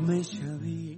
میشوی.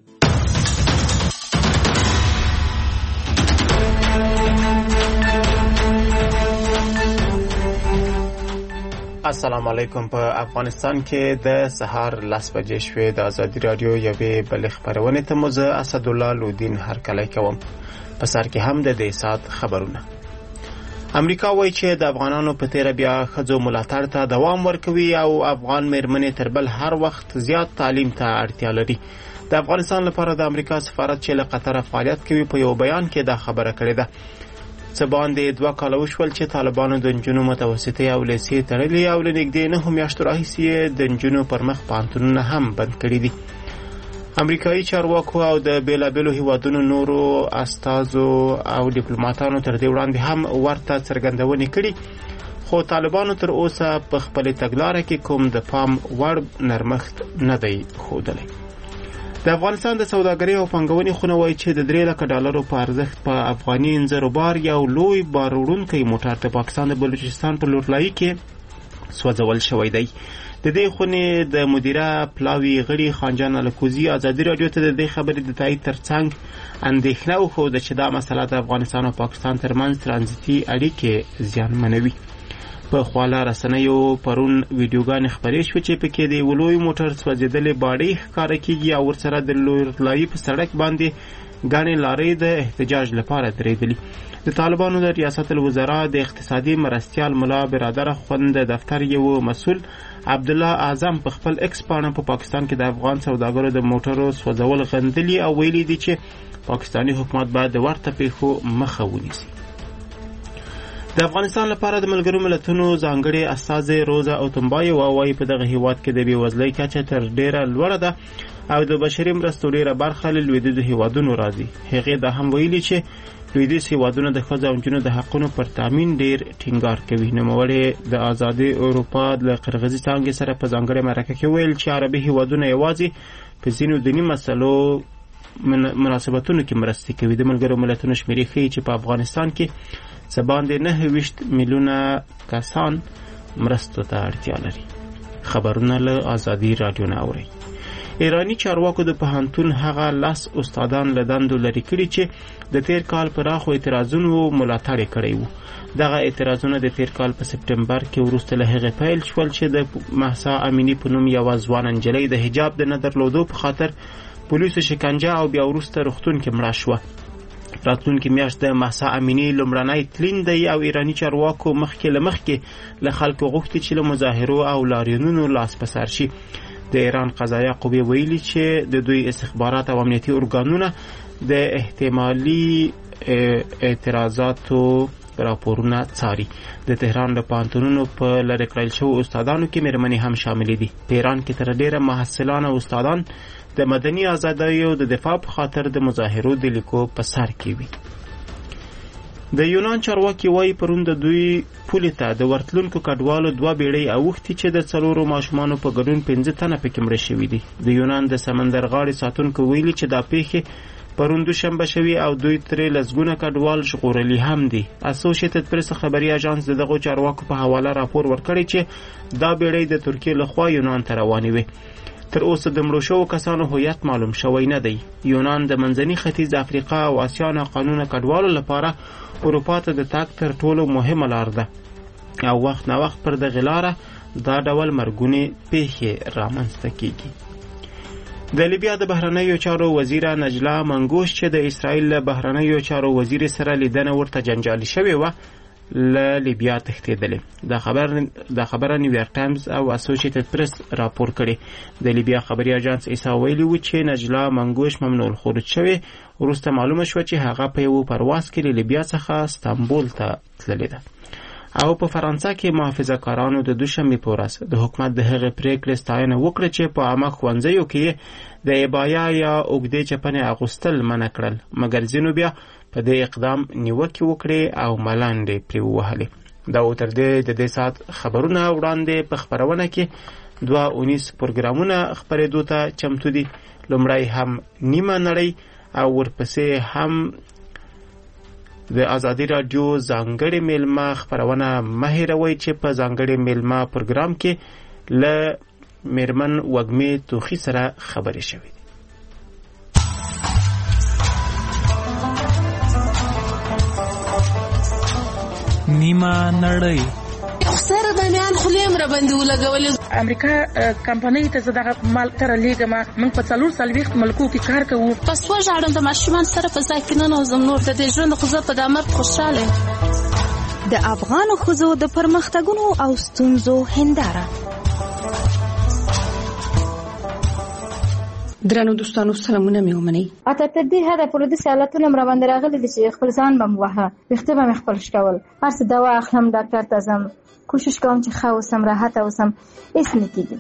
السلام علیکم. په افغانستان کې د سهار 10 بجې شوې د ازادي رادیو یوې بلې خبرونه ته مو زه اسدالله لودین هرکلی کوم. په سر کې هم د دې سات خبرونه. امریکا وایي چې د افغانانو په تیره بیا ښځو ملاتړ ته دوام ورکوي او افغان میرمنې تر بل هر وخت زیات تعلیم ته اړتیا لري. د افغانستان لپاره د امریکا سفارت چې له قطر فعالیت کوي په یو بیان کې دا خبره کړې ده. څه باندې 2 کاله وشول چې طالبانو د نجونو متوسطې او لیسې تړلې او له نږدې 9 میاشتو راهیسې د نجونو پر مخ پوهنتونونه هم بند کړي دي. امریکایي چارواکو او د بیلابیلو هیوادونو نورو استازو او ډیپلوماټانو تر دې وړاندې هم ورته څرګندونې کړي، خو طالبانو تر اوسه په خپلې تګلاره کې کوم د پام وړ نرمښت نه دی ښودلی. د افغانستان د سوداګرۍ او پانګونې خونه وایي چې د 3 لکه ډالرو په ارزښت په افغاني انځرو بار یو لوی بار وړونکی موټر د پاکستان د بلوچستان په لورلایي کې سوځول شوی دی. د دې خونې د مدیره پلاوي غړي خانجان الکوزي ازادي رادیو ته د دې خبرې د تایید ترڅنګ اندېښنه وښوده چې دا مسله د افغانستان او پاکستان ترمنځ ترانزیتي اړیکې زیانمنوي. په خواله رسنیو پرون ویډیوګانې خپرې شوې چې پکې د یو لوی موټر سوځېدلې باډۍ ښکاره کېږي او ورسره د لورلایي په سړک باندې ګڼې لارۍ د احتجاج لپاره درېدلي. د طالبانو د ریاست الوزرا د اقتصادي مرستیال ملا برادر خوند دفتر یو مسؤل عبدالله اعظم په خپل ایکس پاڼه په پاکستان کې د افغان سوداګرو د موټرو سوځول غندلي او ویلي دي چې پاکستاني حکومت باید د ورته پیښو مخه ونیسي. د افغانستان لپاره د ملګرو ملتونو ځانګړي استازی روزا اوتمبای وایي په دغه هیواد کې د بېوزلۍ کچه تر ډیره لوړه ده او د بشري مرستو ډیره برخه له لویدیځو هیوادونو راځي. هغې دا هم ویلي چې لویدیځ هیوادونه د ښځو او نجونو د حقونو پر تامین ډیر ټینګار کوي. نوموړې د آزادې اروپا د قرغیزي څانګې سره په ځانګړې مرکه کې ویل چې عربي هیوادونه یوازې په ځینو دیني مسلو مناسبتونو کې مرستې کوي. د ملګرو ملتونو شمیرې ښیي چې په افغانستان کې څه باندې 29 میلیونه کسان مرستو ته اړتیا لري. خبرونه له آزادي رادیو نه اوري. ایرانی چارواکو د پوهنتون هغه 10 استادان له دندو لرې کړي چې د تیر کال پراخو اعتراضونو ملاتړ کړی وو. دغه اعتراضونه د تیر کال په سپټمبر کې وروسته له هغې پیل شول چې د مهسا امینی په نوم یوه ځوانه نجلۍ د حجاب د نه درلودو په خاطر پولیسو شکنجه او بیا وروسته روغتون کې مړه شوه. راتلونکې میاشت د مهسا امینی لومړنی تلین دی او ایرانی چارواکو مخکې له خلکو غوښتي چې له مظاهرو او لاریونونو لاس په سر شي. د ایران قضایه قوې ویلي چې د دوی استخبارات او امنیتي ارګانونه د احتمالي اعتراضاتو راپورونه څاري. د تهران د پوهنتونونو په لرې کړل شوو استادانو کې مېرمنې هم شاملې دي. په ایران کې تر ډیره محصلان او استادان د مدني ازادیو د دفاع په خاطر د مظاهرو د لیکو په سر کې وي. د یونان چارواکي وایي پرون د دوی پولې ته د ورتلونکو کډوالو 2 بیړۍ اوښتي چې د 4 ماشومانو په ګډون 15 تنه پکې مړه شوي دي. د یونان د سمندر غاړې ساتونکو ویلي چې دا پیښې پرون دوشنبه شوي او دوی ترې لسګونه کډوال ژغورلي هم دي. اسوسییټډ پریس خبري اژانس دغه چارواکو په حواله راپور ورکړی چې دا بیړۍ د ترکیې لخوا یونان ته روانې وې. تر اوسه د مړو شوو کسانو هویت معلوم شوی نه دی. یونان د منځني ختیځ افریقا او اسیا ناقانونه کډوالو لپاره اروپا ته د تګ تر ټولو مهمه لار ده او وخت نه وخت پر دغه لاره دا ډول مرګونې پیښې رامنځته کیږي. د لیبیا د بهرنیو چارو وزیره نجلا منګوش چې د اسرائیل له بهرنیو چارو وزیر سره لیدنه ورته جنجالي شوې وه له لیبیا تښتېدلې. دا خبره نیویارک ټایمز او اسوسییټډ پریس راپور کړي. د لیبیا خبري اژانس ایسا ویلي و چې نجلا منګوش ممنوع الخروج شوې. وروسته معلومه شوه چې هغه په یو پرواز کې له لیبیا څخه استانبول ته تللې ده. او په فرانسه کې محافظه کارانو د دوشنبې په ورځ د حکومت د هغې پریکړې ستاینه وکړه چې په عامه ښوونځیو کې د عبایا یا اوږدې چپنې اغوستل منع کړل، مګر ځینو بیا په دې اقدام نیوکې وکړې او ملنډې پرې ووهلې. دا و تر دې د دې ساعت خبرونه وړاندې په خپرونه کې 2 اونیز پروګرامونه خپرېدو ته چمتو دي. لومړی هم نیمه نړۍ او ورپسې هم د آزادي رادیو ځانګړې میلمه خپرونه. مه هېروئ چې په ځانګړې میلمه پروګرام کې له میرمن وږمې توخي سره خبرې شوې دي. نیمه نړۍ سره د میان خلیم را باندې ولګولې. امریکا کمپنۍ ته زداغه مال تر لیګه موږ په 440 ملکو کې کار کوو. پس وژاړم د ماشومان سره په ځای کې نه نوزم نور د دې ژوند خو زه په دامر خوشاله. د افغانو ښځو د پرمختګونو او ستونزو هنداره. درنو دوستانو سلامونه مې ومنئ. اته تر دې حده پورې د سیالتونه مر باندې راغلي دي چې خپل ځان بم وهه وخته به خپل شکول هر څه دوا اخلم ډاکټر ته ځم کوشش کوم چې ښه اوسم راحت اوسم هیڅ نه کېږي.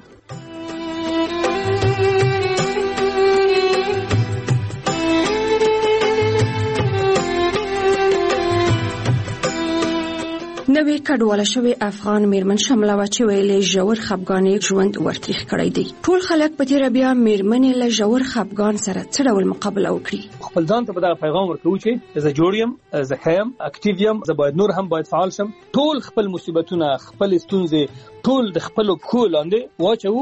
نوې کډواله شوې افغان میرمن شمله وا چې ویلې ژور خپګان ژوند ورتریخ کړی دی. ټول خلک په تیر بیا میرمنې له ژور خپګان سره څه ډول مقابله وکړي. خپل ځان ته په دغه پیغام ورکوي چې زه جوړ یم، زه ښه یم، اکټیو یم، زه باید نور هم باید فعال شم. ټول خپل مصیبتونه، خپل ستونزې ټول د خپلو پښو لاندې واچوو.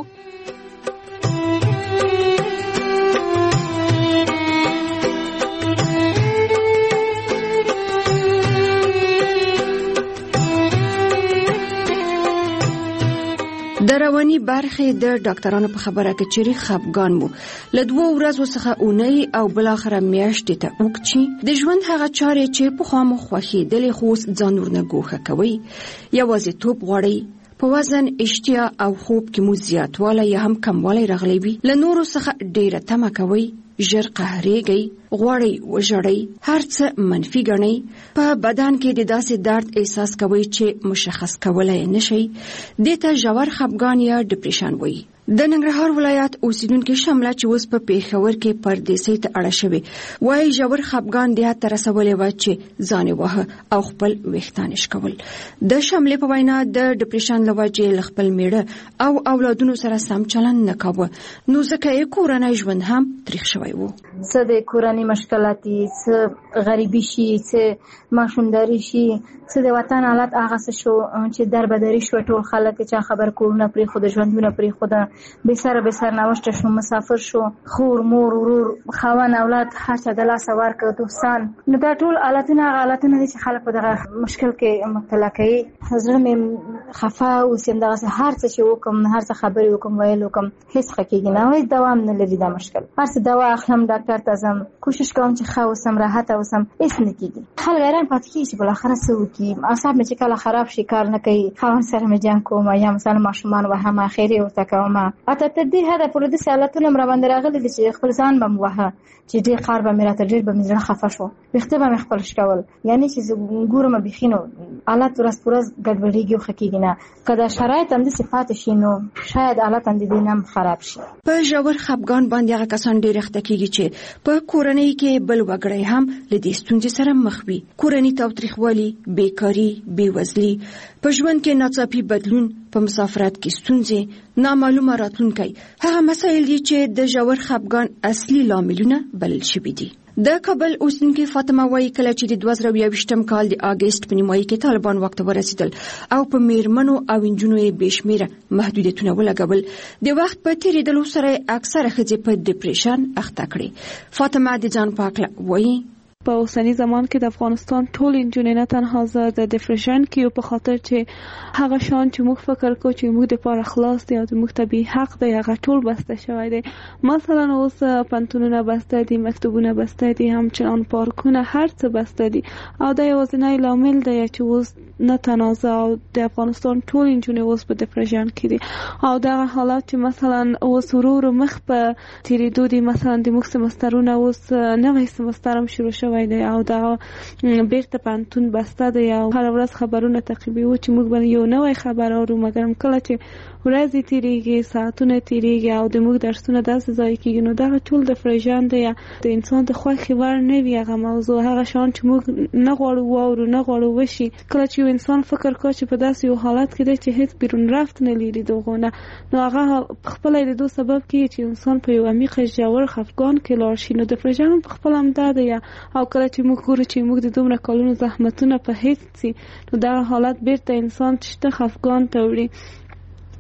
د رواني برخې د ډاکټرانو په خبره کې چې خپګان مو له 2 ورځو څخه اونۍ او بل اخره میاشتې ته وکړي د ژوند هغه چارې چې په خوا مو خوښي د خوست ځان ورنه ګوښه کوي یوازې توپ غواړي په وزن اشتیا او خوب کې مو زیاتوالی یا هم کموالی راغلی وي له نورو څخه ډیره تمه کوي ژر قهرېږئ غواړئ وژاړئ هر څه منفي ګڼئ په بدن کې د داسې درد احساس کوئ چې مشخص کولای نشئ دې ته ژور خپګان یا ډیپریشن وایي. د ننګرهار ولایت اوسیدونکو شمله چې اوس په پیښور کې پردیسۍ ته اړه شوی وایي ژور خپګان د هغه تر رسولې و چې ځان وه او خپل وختان شکول. د شملې په وینا د ډیپریشن لوجې خپل میړه او اولادونو سره سم چلند نه کاوه نو ځکه یې کورنۍ ژوند هم تریخ شوی وو. څه د کورنۍ مشکلاتي څه غریبي شي څه ماشومداري شي څه د وطن حالت هغه څه شو چې دربدري شو ټول خلک چې خبر کورونه پرې خود ژوندونه پرې خود به سر نوشته شو مسافر شو خور مور ورور خوان اولاد هر څه د لاس ورکړ دوستان نو دا ټول حالتونه چې خلک په دغه مشکل کې مبتلا کوي. زړه مې خفه او سندغه هر څه چې وکم هر څه خبرې وکم ویل وکم هیڅ حقیقي نه وای دوام نه لري دا مشکل هر څه دوا اخلم ډاکټر ته ځم کوشش کوم چې ښه اوسم راحت اوسم هیڅ نه کېږي. خلک حیران پاتې کېږي چې بل اخره څه وکړي اعصاب مې چې کله خراب شي کار نه کوي خاوند سره مې جنګ کوم یا مثلا ماشومان وهم خیري ورته کوم اته تر دې حده پورې د سیالتونه مر باندې راغلي دي چې خپل ځان بم وهه چې ډېر کار به مې راته ډېر به مې زړه خفه شو وخته به مې خپل شکول یعنی چې ګورم بخینو حالت ورځ پرځ ګډوډېږي او خکېږي نه کله شرایط هم د صفات شي نو شاید حالت هم دې نم خراب شي. په ژور خپګان باندې هغه کسان ډېر اخته کېږي چې په کورنۍ کې بل وګړی هم له دې ستونزې سره مخ وي. کورنۍ تاوتریخوالي بیکاري بیوزلي په ژوند کې ناڅاپي بدلون په مسافرت کې ستونزې نامعلومه راتلونکی هغه مسایل دي چې د ژور خپګان اصلي لاملونه بلل شوي دي. د کابل اوسیدونکې فاطمه وایي کله چې د 2022م کال د اگست په نیمایي کې طالبان وخت ورسېدل او په میرمنو او انجونو یې بشمیره محدودیتونه ولګول د وخت په تیریدلو سره اکثره ښځې په ډیپریشن اخته کړي. فاطمه د ځان په اړه وایي په اوسنی زمان کې د افغانستان ټول انجونې نه تنها زه د ډیپریشن کې په خاطر چې هغه شان چې موږ فکر کوو چې موږ د پاره خلاص دي او موږ طبي حق دی هغه ټول بسته شوی دی. مثلا اوس پنتونونه بسته دي مکتوبونه بسته دي همچنان پارکونه هر څه بسته دي او دا یوازینی لامل دی چې اوس نه تنازع او د افغانستان ټول انجونې اوس په ډیپریشن کې دي او دا حالات چې مثلا اوس ورور مخ په تیریدو دي مثلا د موږ سمسترونه اوس نوې سمسترم شروع وای دی او دا بیرته پانتون بسته دی او هر ورځ خبرونه تعقیبوي چې موږ باندې یو نوې خبر اورو مګر کله چې ورځې تیریږي ساعتونه تیریږي او د موږ درسونه داسې ځای کېږي نو دا ټول د فرجان دی د انسان د خوښي ور نه وي هغه موضوع هغه شان چې موږ نه غواړو واورو نه غواړو وشي کله چې انسان فکر کوي چې په داسې یو حالت کې دی چې هیڅ بیرون رفت نه لري دغونه نو هغه خپل د دوه سبب کې چې انسان په یو عمیق ژور خفګان کې لاړ شي نو د فرجان په خپل هم دا دی او کله چې موږ ګورو چې موږ د دومره کلونو زحمتونه په هیڅ نو دا حالت بیرته انسان چې خفګان ته وړي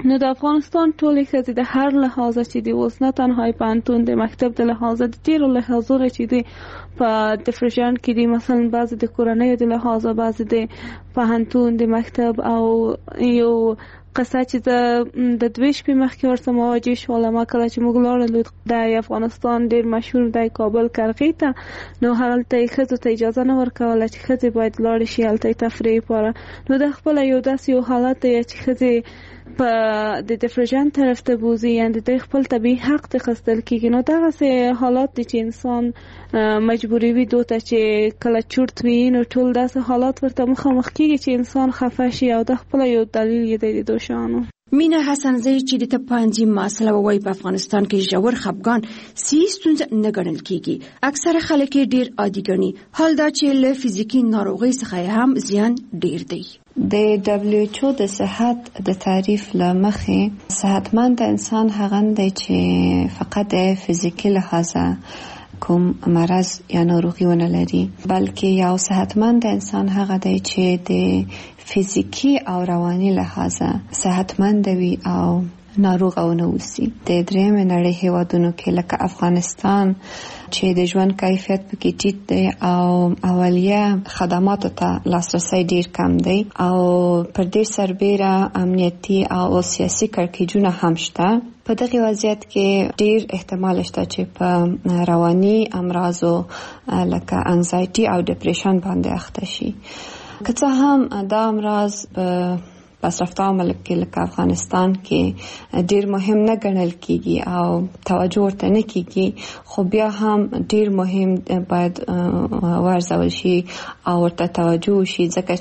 نو د افغانستان ټولې ښځې د هر لحاظه چې دی اوس نه تنها پوهنتون د مکتب د لحاظه د ډېرو لحاظونو چې دی په ډیفرنشن کې دی، مثلا بعضې د کورنیو د لحاظه، بعضې د پوهنتون د مکتب، او یو قصه چې د 2 شپې مخکې ورته مواجه شوم کله چې موږ لاړو د افغانستان ډېر مشهور دی کابل کرغې ته، نو هلته یې ښځو ته اجازه نه ورکوله چې ښځې باید لاړې شي هلته تفریح لپاره. نو د خپله یو داسې یو حالت دی چې ښځې په د ډیفرنشن طرف ته بوزي، یعنې د خپل طبیعي حق ته خستل کېږي. نو دغسې حالات دي چې انسان مجبوري وي دوی ته چې کله چورت وي، نو ټول داسې حالات ورته مخامخ کېږي چې انسان خفه شي، او د خپله یو دلیل یې دی د دوشانو. مینه حسنزی چې د تپانځي مسله وایي په افغانستان کې ژور خفګان ستونزه نه ګڼل کېږي، اکثره خلک یې ډېر عادي ګڼي، حال دا چې له فزیکي ناروغۍ څخه هم زیان ډېر دی. د WHO د صحت د تعریف لمخې صحتمند انسان هغه دی چې فقط د فزیکي لحاظه کوم مرض یا ناروغي ونه لري، بلکې یو صحتمند انسان هغه دی چې د فزیکی او رواني لحاظه صحتمند وي او ناروغ او نه اوسي. د درېیمې نړۍ هیوادونو کې لکه افغانستان چې د ژوند کیفیت پکې ټیټ دی او اولیه خدماتو ته لاسرسی ډیر کم دی، او پر دې سربیره امنیتي او سیاسي کړکېچونه هم شته. په دغه وضعیت کې ډیر احتمال شته چې په رواني امراضو لکه انزایټي او ډیپریشن باندې اخته شي. که څه هم دا امراض په پسرفته ملک کې لکه افغانستان کې ډیر مهم نه ګڼل کیږي او توجه ورته نه کیږي، خو بیا هم ډیر مهم باید ورزول شي او ورته توجه وشي، ځکه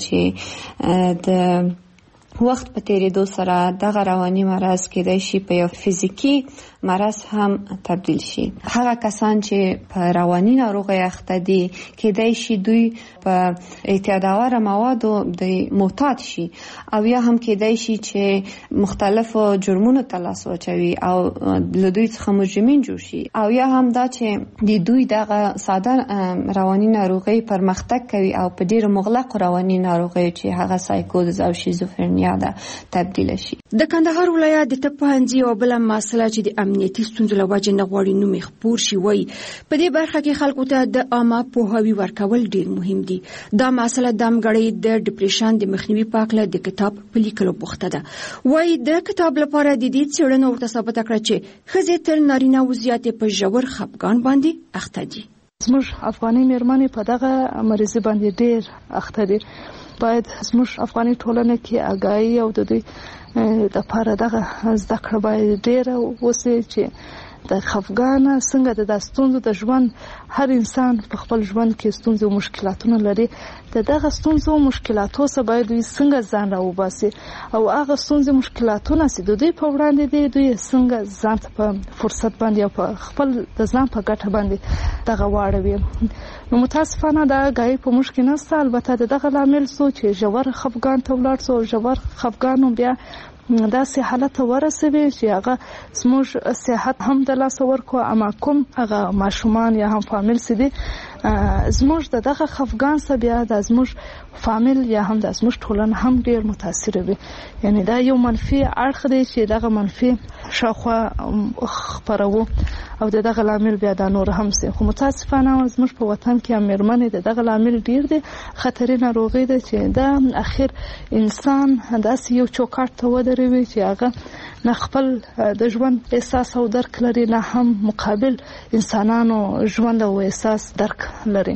چې د وخت په تیریدو سره دغه رواني مرض کېدای شي په یو فزیکی مرض هم تبدیل شي. هغه کسان چې په رواني ناروغۍ اخته دي کېدای شي دوی په اعتیادآوره موادو د معتاد شي، او یا هم کېدای شي چې مختلفو جرمونو ته لاس واچوي او له دوی څخه مجرمین جوړ شي، او یا هم دا چې د دوی دغه ساده رواني ناروغۍ پرمختګ کوي او په ډېرو مغلقو رواني ناروغۍ چې هغه سایکوز او شیزوفرنیا ده تبدیل شي. د کندهار ولایت د تپانځي او بل مسله چې د امنیتي ستونزو له وجې نه غواړي نوم یې خپور شي وایي په دې برخه کې خلکو ته د عامه پوهاوي ورکول ډیر مهم دي. دا مسله د امګړۍ د ډیپریشن د مخنیوي په اړه د کتاب په لیکلو بوخته ده. وایي د کتاب لپاره د دې څېړنه ورته ثابته کړه چې ښځې تر نارینه و زیاتې په ژور خفګان باندې اخته دي. زموږ افغاني مېرمنې په دغه مریضي باندې ډیر اخته دي. باید زموږ افغاني ټولنه کې آګاهي او د دوی د لپاره دغه زده کړه باید ډیره وسي چې د خفګان څنګه د ستونزو د ژوند هر انسان په خپل ژوند کې ستونزې او مشکلاتونه لري، دغه ستونزو او مشکلاتو څخه باید دوی څنګه ځان راوباسي او هغه ستونزې مشکلاتونه چې دوی په وړاندې دي دوی څنګه ځان په فرصت باندې او په خپل د ځان په ګټه باندې دغه واړوي. نو متاسفانه دا غای په موږ کې نشته. البته دغه لامل څه چې ژور خفګان ته ولاړ سو، ژور خفګان بیا دا سه حالت ورسوي چې هغه زموږ صحت هم د لاس ورکو، اما کوم هغه ماشومان یا هم فامیل سدي زموږ دغه خفګان سره بیا د زموږ فامیل یا هم د زموږ ټولنه هم ډیر متاثر وي. یعنی دا یو منفي اړخ دی چې دغه منفي شاخه خبرو او دغه لامل بیا د نور هم سي. خو متاسفانه زموږ په وطن کې امرمنې دغه لامل ډیر دی، خطرې ناروغي ده چې دا اخر انسان داسې یو چوکاټ ته ودروي چې هغه نه خپل د ژوند احساس او درک لري، نه هم مقابل انسانانو ژوند او احساس درک لري.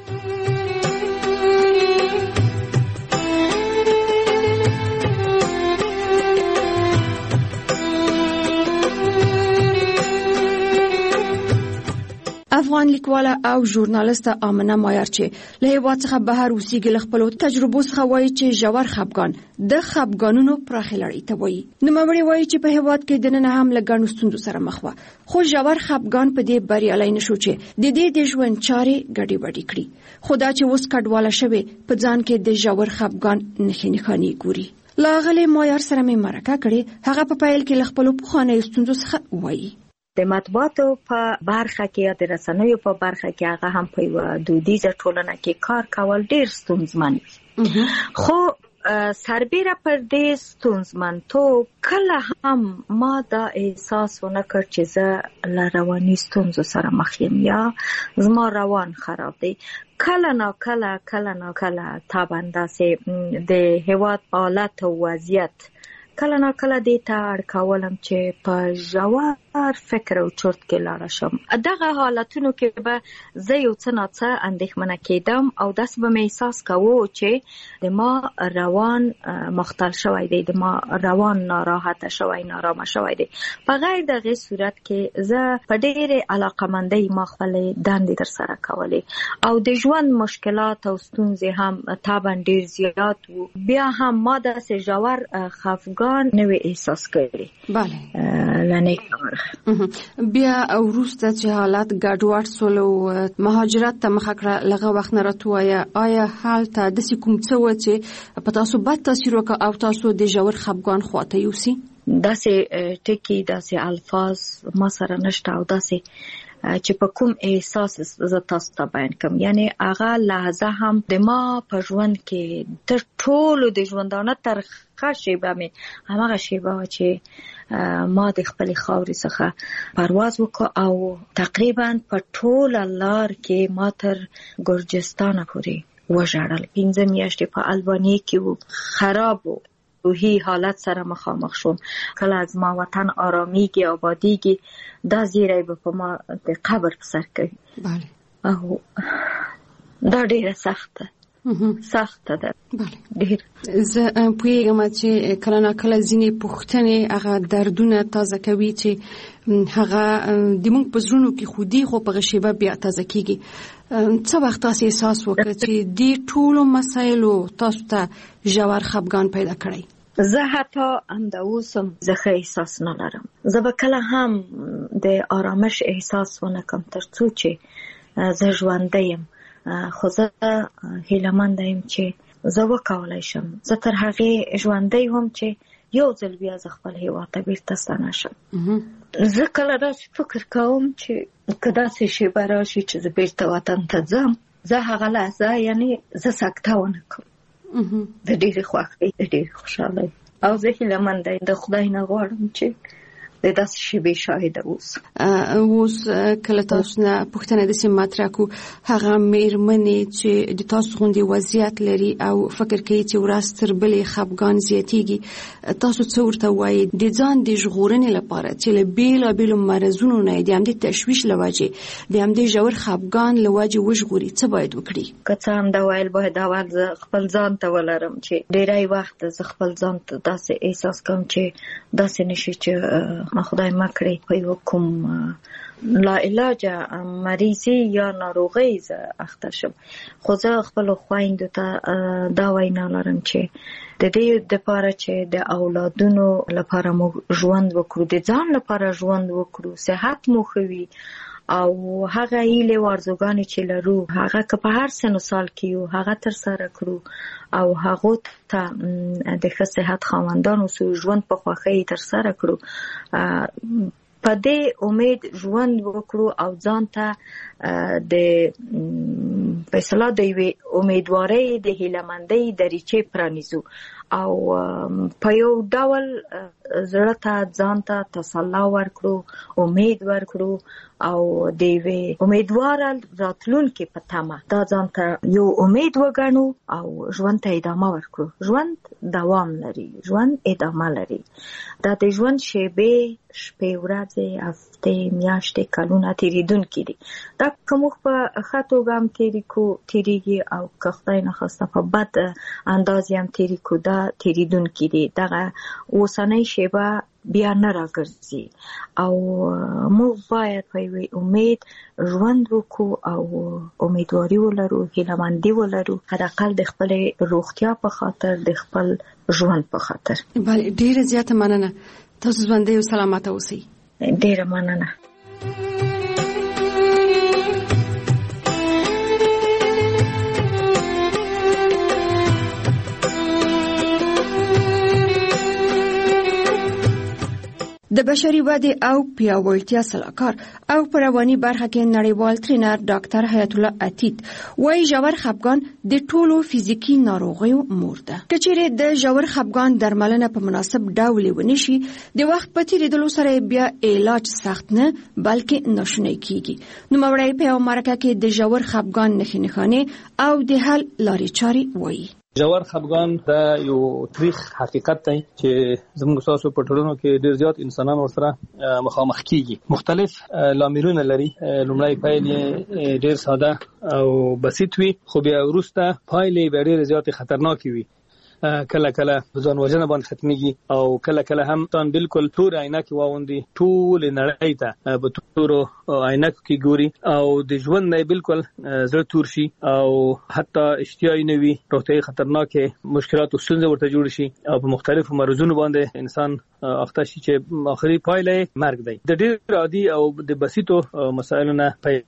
افغان لیکواله او ژورنالیسته آمنه مایار چې له هېواد څخه بهر اوسېږي له خپلو تجربو څخه وایي چې ژور خفګان د خفګانونو پراخې لړۍ ته وایي. نوموړې وایي چې په هېواد کې دننه هم له ګڼو ستونزو سره مخ وه، خو ژور خفګان په دې بریالی نه شو چې د دې د ژوند چارې ګډې کړي. خو دا چې اوس کډواله شوې په ځان کې د ژور خفګان نښې نښانې ګوري. لاغلې مایار سره مې مرکه کړې، هغه په پیل کې له خپلو پخوانیو ستونزو څخه وایي. د مطبوعاتو په برخه کې یا د رسنیو په برخه کې هغه هم په دودیزه ټولنه کې کار کول ډیر ستونزمن وي. خو سربیره پر دې ستونزمنتوب کله هم ما دا احساس ونه کړ چې زه له رواني ستونزو سره مخ یم یا زما روان خراب دی. کله نا کله طبعا داسې د هېواد حالت او وضعیت کله نا کله دې ته اړ کولم چې په ژور فکر او چرت کې لاړه شم. دغه حالتونو کې به زه یو څه ناڅه اندېښمنه کېدم او داسې به مې احساس کوو چې د ما روان مختل شوی دی، د ما روان ناراحته شوی، نارامه شوی دی. په غیر دغه صورت کې زه په ډېرې علاقمندۍ ما خپلې دندې ترسره کولې او د ژوند مشکلات او ستونزې هم طبعا ډېر زیات وو. بیا هم ما داسې ژور خفګان نه وی احساس کړی. بله لنه بیا وروسته چې حالات ګډوډ سول او مهاجرت ته مخه کړه، لغه وخت نه راتوایا آیا حالت داسې کوم څه و چې په تاسو بد تاثیر وکړ او تاسو د ژور خفګان خواته یوسي؟ داسې ټکی داسې الفاظ ما سره نشته او داسې چې په کوم احساس زه تاسو ته بیان کوم. یعنی هغه لحظه هم د ما په ژوند کې تر ټولو د ژوندانه ترخه شیبه مې هماغه شیبه چې ما د خپلې خاورې څخه پرواز وکړ او تقریبا په ټوله لار کې ما تر ګرجستانه پورې وژړل. 15 میاشتې په البانیې کې وو، خراب وو، روحي حالت سره مخامخ شوم. کله از ما وطن آرامیږي آبادیږي دا زیری به په ما د قبر په سر کوي. بله او دا ډیره سخته ده. ډیر زه پوهیږم چې کله نه کله ځینې پوښتنې هغه دردونه تازه کوي چې هغه د موږ په زړونو کې خودي خو په شیبه بیا تازه کیږي. څه وخت تاسو احساس وکړ چې دې ټولو مسایلو تاسو ته ژور خفګان پیدا کړی؟ زه حتی همدا اوس هم زه ښه احساس نه لرم. زه به کله هم د آرامش احساس ونه کړم تر څو چې زه ژوندی یم. خو زه هیله‌منده یم چې زه وکولای شم. زه تر هغې ژوندی وم چې یو ځل بیا زه خپل هېواد ته بیرته ستنه شم. زه کله داسې فکر کوم چې که داسې شیبه راشي چې زه بیرته وطن ته ځم، زه هغه لحظه یعنی زه سکته ونه کړم. د ډېرې خوښۍ، د ډېرې خوشحالۍ او زه هیله‌منده یم د خدای نه غواړم چې د داسې شیبې شاهده اوس کله تاسو نه پوښتنه داسې مطرح کو هغه مېرمنې چې د تاسو غوندې وضعیت لري او فکر کوي چې ورځ تر بلې خفګان زیاتېږي، تاسو څه ورته وایي د ځان د ژغورنې لپاره چې له بېلابېلو مرضونو نه د همدې تشویش له وجې د همدې ژور خفګان له وجې وژغوري؟ څه باید وکړي؟ که څه هم دا ویل باید اول زه خپل ځان ته ولرم چې ډېری وخت زه خپل ځان ته داسې احساس کوم چې داسې نشي چې خدای مکړي په یو کوم لا علاجه مریضي یا ناروغي زه اخته شم. خو زه خپل خویندو ته دا وینا لرم چې د دې لپاره چې د اولادونو لپاره مو ژوند وکړو، د ځان لپاره ژوند وکړو، صحت مو ښه وي او هغه هیلې او ارزوګانې چې لرو هغه که په هر سن و سال کې یو هغه ترسره کړو او هغو ته د ښه صحت خاوندان اوسو، ژوند په خوښۍ ترسره کړو، په دې امید ژوند وکړو او ځان ته د فیصله د یوې امیدوارۍ د هیله‌مندۍ دریچې پرانیزو او په یو ډول زړه ته ځان ته تسلا ورکړو، امید ورکړو او د یوې امیدواره راتلونکې په تمه دا ځان ته یو امید وګڼو او ژوند ته ادامه ورکړو. ژوند دوام لري، ژوند ادامه لري. دا د ژوند شیبې، شپې، ورځې، هفتې، میاشتې، کلونه تېرېدونکي دي. دا که موږ په ښه توګه هم تېرېږي او که خدای نخواسته په بد انداز هم تېرې کړو، دا تېرېدونکي دي. دغه اوسنۍ شیبه بیا نه راګرځي او موږ باید په یوې امید ژوند وکړو او امیدواري ولرو، هیله‌مندي ولرو، حداقل د خپلې روغتیا په خاطر، د خپل ژوند په خاطر. بله، ډېره زیاته مننه. تاسو ژوندی او سلامته اوسئ. ډېره مننه. د بشري ودې او پیاوړتیا سلاکار او په رواني برخه کې نړیوال ټرینر ډاکټر حیات الله عتیق وايي ژور خپګان د ټولو فزیکی ناروغیو مور ده. کچېرې د ژور خپګان درملنه په مناسب ډول ونشي د وخت په تیریدلو سره بیا علاج سخت نه بلکې ناشونی کیږي. نو موري په امریکا کې د ژور خپګان نښې او د حل لارې چارې وایي. ژور خپګان دا یو تاریخ حقیقت دی چې زموږ تاسو په ټولنو کې ډېر زیات انسانان ورسره مخامخ کیږي. مختلف لاملونه لري. لومړی پایلې ډېر ساده او بسيط وي خو بیا وروسته پایلې ډېر زیات خطرناک وي. کله کله ځان وژنه باندې ختميږي او کله کله هم تان بالکل تور عینکې واوندي ټول نړۍ ته په تور عینکو کې ګوري او د ژوند نه بالکل زړه تور شي او حتی اشتیاي نه وي. روغتي خطرناکه مشکلات او ستونزې ورته جوړ شي او په مختلفو مرزونو باندې انسان اخته شي چې اخري پایله مرګ دی. د ډېر عادي او د بسيطو مسایلو نه پیل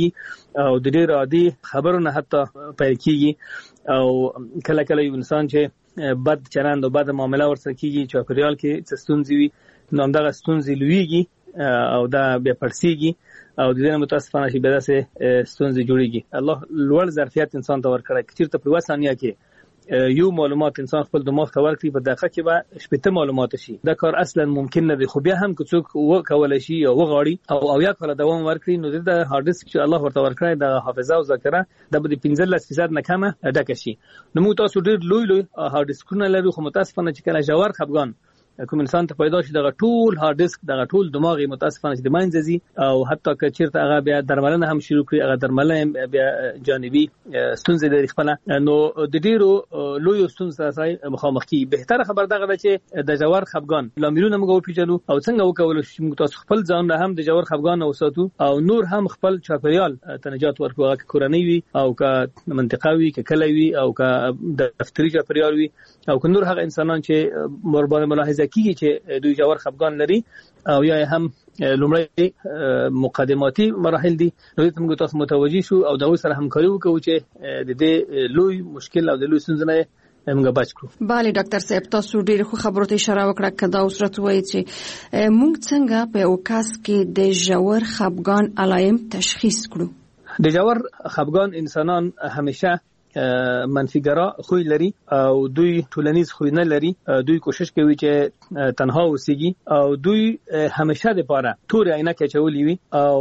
کیږي او د ډېر عادي خبرو نه حتی پیل کیږي او کله کله یو انسان چې بد چلند او بد معامله ورسره کیږي چې په ریال کې څه ستونزې وي نو همدغه ستونزې لویږي او دا بیا پړسیږي او د دې متاسفانه شي بیا څه ستونزې جوړیږي. الله لوړ ظرفیت انسان ته ورکړی چې په وسانیا کې یو معلومات انسان خپل دماغ ته ورکړي په دقیقه کې به شپږ معلومات شي. دا کار اصلا ممکن نه دی خو بیا هم که څوک وکولای شي او وغواړي او یا کله دوام ورکړي نو د هارد ډیسک چې الله ورته ورکړي د حافظه او ذاکره د 15% نه کمه ډکه شي. نو موږ تاسو ډېر لوی هارد ډیسکونه لرو خو متاسفانه چې کله ژور خپګان کوم انسان ته پیدا شي دغه ټول هارد ډیسک دغه ټول دماغي متاسفانه چې د منځزي او حتی که چیرته هغه بیا درملنه هم شروع کړي هغه درملنه بیا جانبي ستونزې لري خپل نو د ډیرو لوی ستونزې سره مخامخ کی. بهتره خبر دغه چې د ژور خپګان لاملونه موږ وپیژنو او څنګه وکول شي موږ تاسو خپل ځان هم د ژور خپګان اوساتو او نور هم خپل چاپیریال ته نجات ورکوه که کورنۍ وي او که منطقه وي که کلی وي او که دفتري چاپیریال وي او که نور هغه انسانان چې مربانه ملاحظه کیږي چې دوی ژور خپګان لري او یا هم لومړی مقدماتي مراحل دي نو موږ تاسو متوجي شو او د سره همکاري وکړو چې د دې لوی مشکل او د لوی ستونزې نه موږ بچ کړو. bali ډاکټر صاحب تاسو ډېر خو خبرو ته اشاره وکړه کدا اوسرت وایي چې موږ څنګه په اوکاس کې د ژور خپګان علایم تشخیص کړو. د ژور خپګان انسانان همیشه منفیګرا خوی لري او دوی ټولنیز خوی نه لري. دوی کوشش کوي چې تنها اوسېږي او دوی همیشه د پاره تور عینکې چولې وي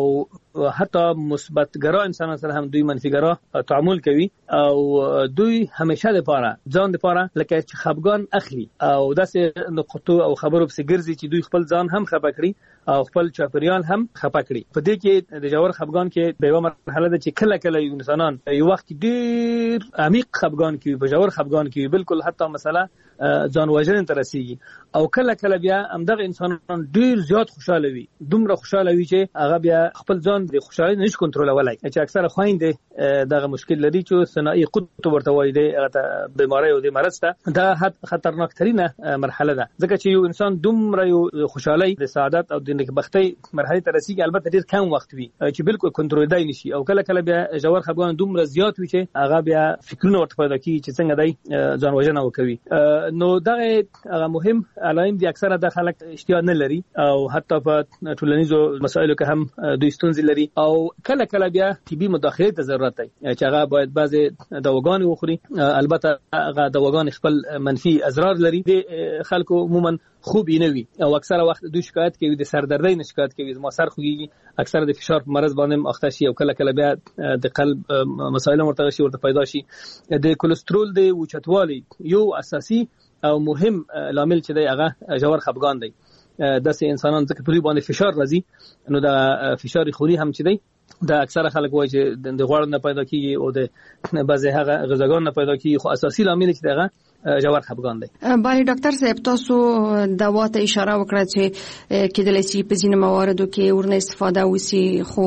او حتی مثبت ګرا انسانان سره هم دوی منفیګرا تعامل کوي او دوی همیشه د پاره ځان د پاره لکه چې خپګان اخلي او داسې نقطو او خبرو په ګرځي چې دوی خپل ځان هم خپه کړي او خپل چاپیریال هم خپه کړي. په دې کې د ژور خپګان کې به یو مرحله ده چې کله کله یو انسانان یو وخت ډیر عمیق خپګان کې په ژور خپګان کې بالکل حتی مثلا ځان وژنې ته رسیږي او کله کله بیا همدغه انسانان ډیر زیات خوشاله وي دومره خوشاله وي چې هغه بیا خپل ځان د خوشالۍ نشي کنټرولولای چې اکثره خويندې دغه مشکل لري چې ثنائي قطب ورته وایي د بیماری او د مرض ته دا خطرناک ترینه مرحله ده ځکه چې یو انسان دومره یو خوشالۍ د سعادت او د نیکبختۍ مرحله ته رسیږي البته ډیر کم وخت وي چې بالکل کنټرولدای نشي او کله کله بیا ژور خپګان دومره زیات وي چې هغه بیا فکرونه ورته پیدا کوي چې څنګه دی ځان وژنه وکوي. نو دغه مهم علایم دي اکثره د خلک اشتیا نه لري او حتی په ټولنیزو مسایلو کې هم دوی ستونزې لري او کله کله بیا طبي مداخله ته ضرورت دی چې هغه باید بعضی دواګانې وخوري. البته هغه دواګانې خپل منفي اضرار لري. د خلکو عموما خوب نه وي او اکثره وخت دوی شکایت کوي د سردردۍ نه شکایت کوي ما سر خوږي اکثره د فشار په مرض باندې اخته شي او کله کله بیا د قلب مسایل ورته پیدا شي. د کولېسترول د اوچتوالي یو اساسي او مهم لامل چې دی هغه ژور خپګان دی. داسې انسانان ځکه په باندې فشار راځي نو د فشار خوري هم چې دی دا اکثره خلک وایي چې د غوړ نه پیدا کیږي او د بعضی هغه غذاګان نه پیدا کیږي خو اساسي لامل چې دغه ژور خپګان دی. bali ډاکټر صاحب تاسو دوا ته اشاره وکړه چې کېدلی شي په ځینو مواردو کې ورنه استفاده وسی خو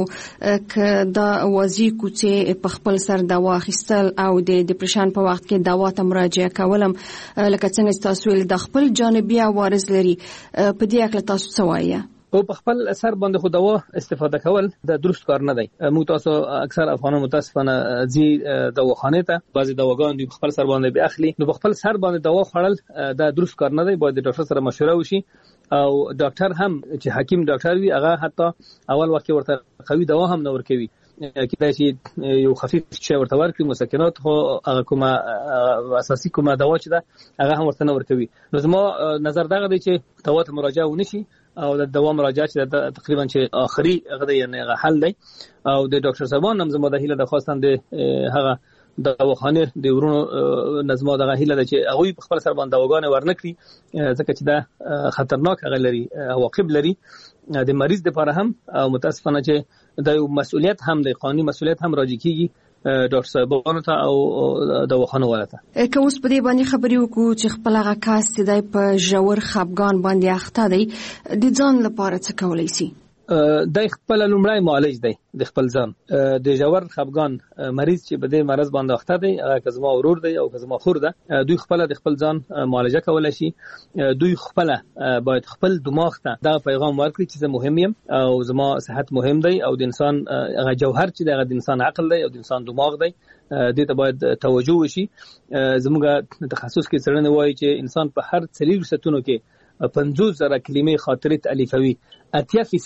ک دا وازی کوڅه په خپل سر دوا اخیستل او د ډیپریشن په وخت کې دوا ته مراجعه کولم لکه څنګه تاسو ول د خپل جانبي عوارض لري په دې اړه تاسو څه وایي؟ او په خپل اثر باندې خو دوا استفاده کول د درست کار نه دی. موږ تاسو اکثر افغانان متاسفانه ځي دواخانه ته بعضی دواګان په خپل سر باندې به اخلي نو په خپل سر باندې دوا خوړل د درست کار نه دی. باید د ډاکټر سره مشوره وشي او ډاکټر هم چې حکیم ډاکټر وي هغه حتی اول وخت ورته قوي دوا هم نه ورکوي کله چې یو خفیف شی ورته ورکړي مسکنات خو هغه کومه اساسي کومه دوا چې ده هغه هم ورته نه ورکوي. نو زما نظر دغه دی چې دوا ته مراجعه ونشي او د دوا مراجعه چې تقریبا چې آخري هغه یعنی هغه حل دی او د ډاکټر صاحبان هم زما د هیله د خواستان د هغه د دواخانه د ورونو نظم دغه هیله ده چې هغه په خپل سر باندې دواګانې ورنکړي ځکه چې دا خطرناک هغه لري عواقب لري د مریض لپاره هم او متاسفانه چې د مسؤلیت هم د قانوني مسؤلیت هم راځي کیږي ډاکټر صاحبانو ته او دواخانه ولته. که اوس په دې باندې خبرې وکړو چې خپل هغه کاس چې د په ژور خپګان باندې اخته دی د ځان لپاره څه کولای شي؟ د خپل لومړی معالج دی د خپل ځان د ژور خپګان مریض چې بده مرز باندې اخته دی هغه زما ورور دی او زما خور ده دوی خپل د خپل ځان معالجه کولای شي. دوی خپل باید خپل دماغ ته دا پیغام ورکړي چې زه مهم یم او زما صحت مهم دی او د انسان هغه جوهر چې د انسان عقل دی او د انسان دماغ دی دې ته باید توجه وشي. زموږ تخصص کې څرنه وایي چې انسان په هر 30 ستونو کې 50,000 کلمې خاطره تالیفوي 80%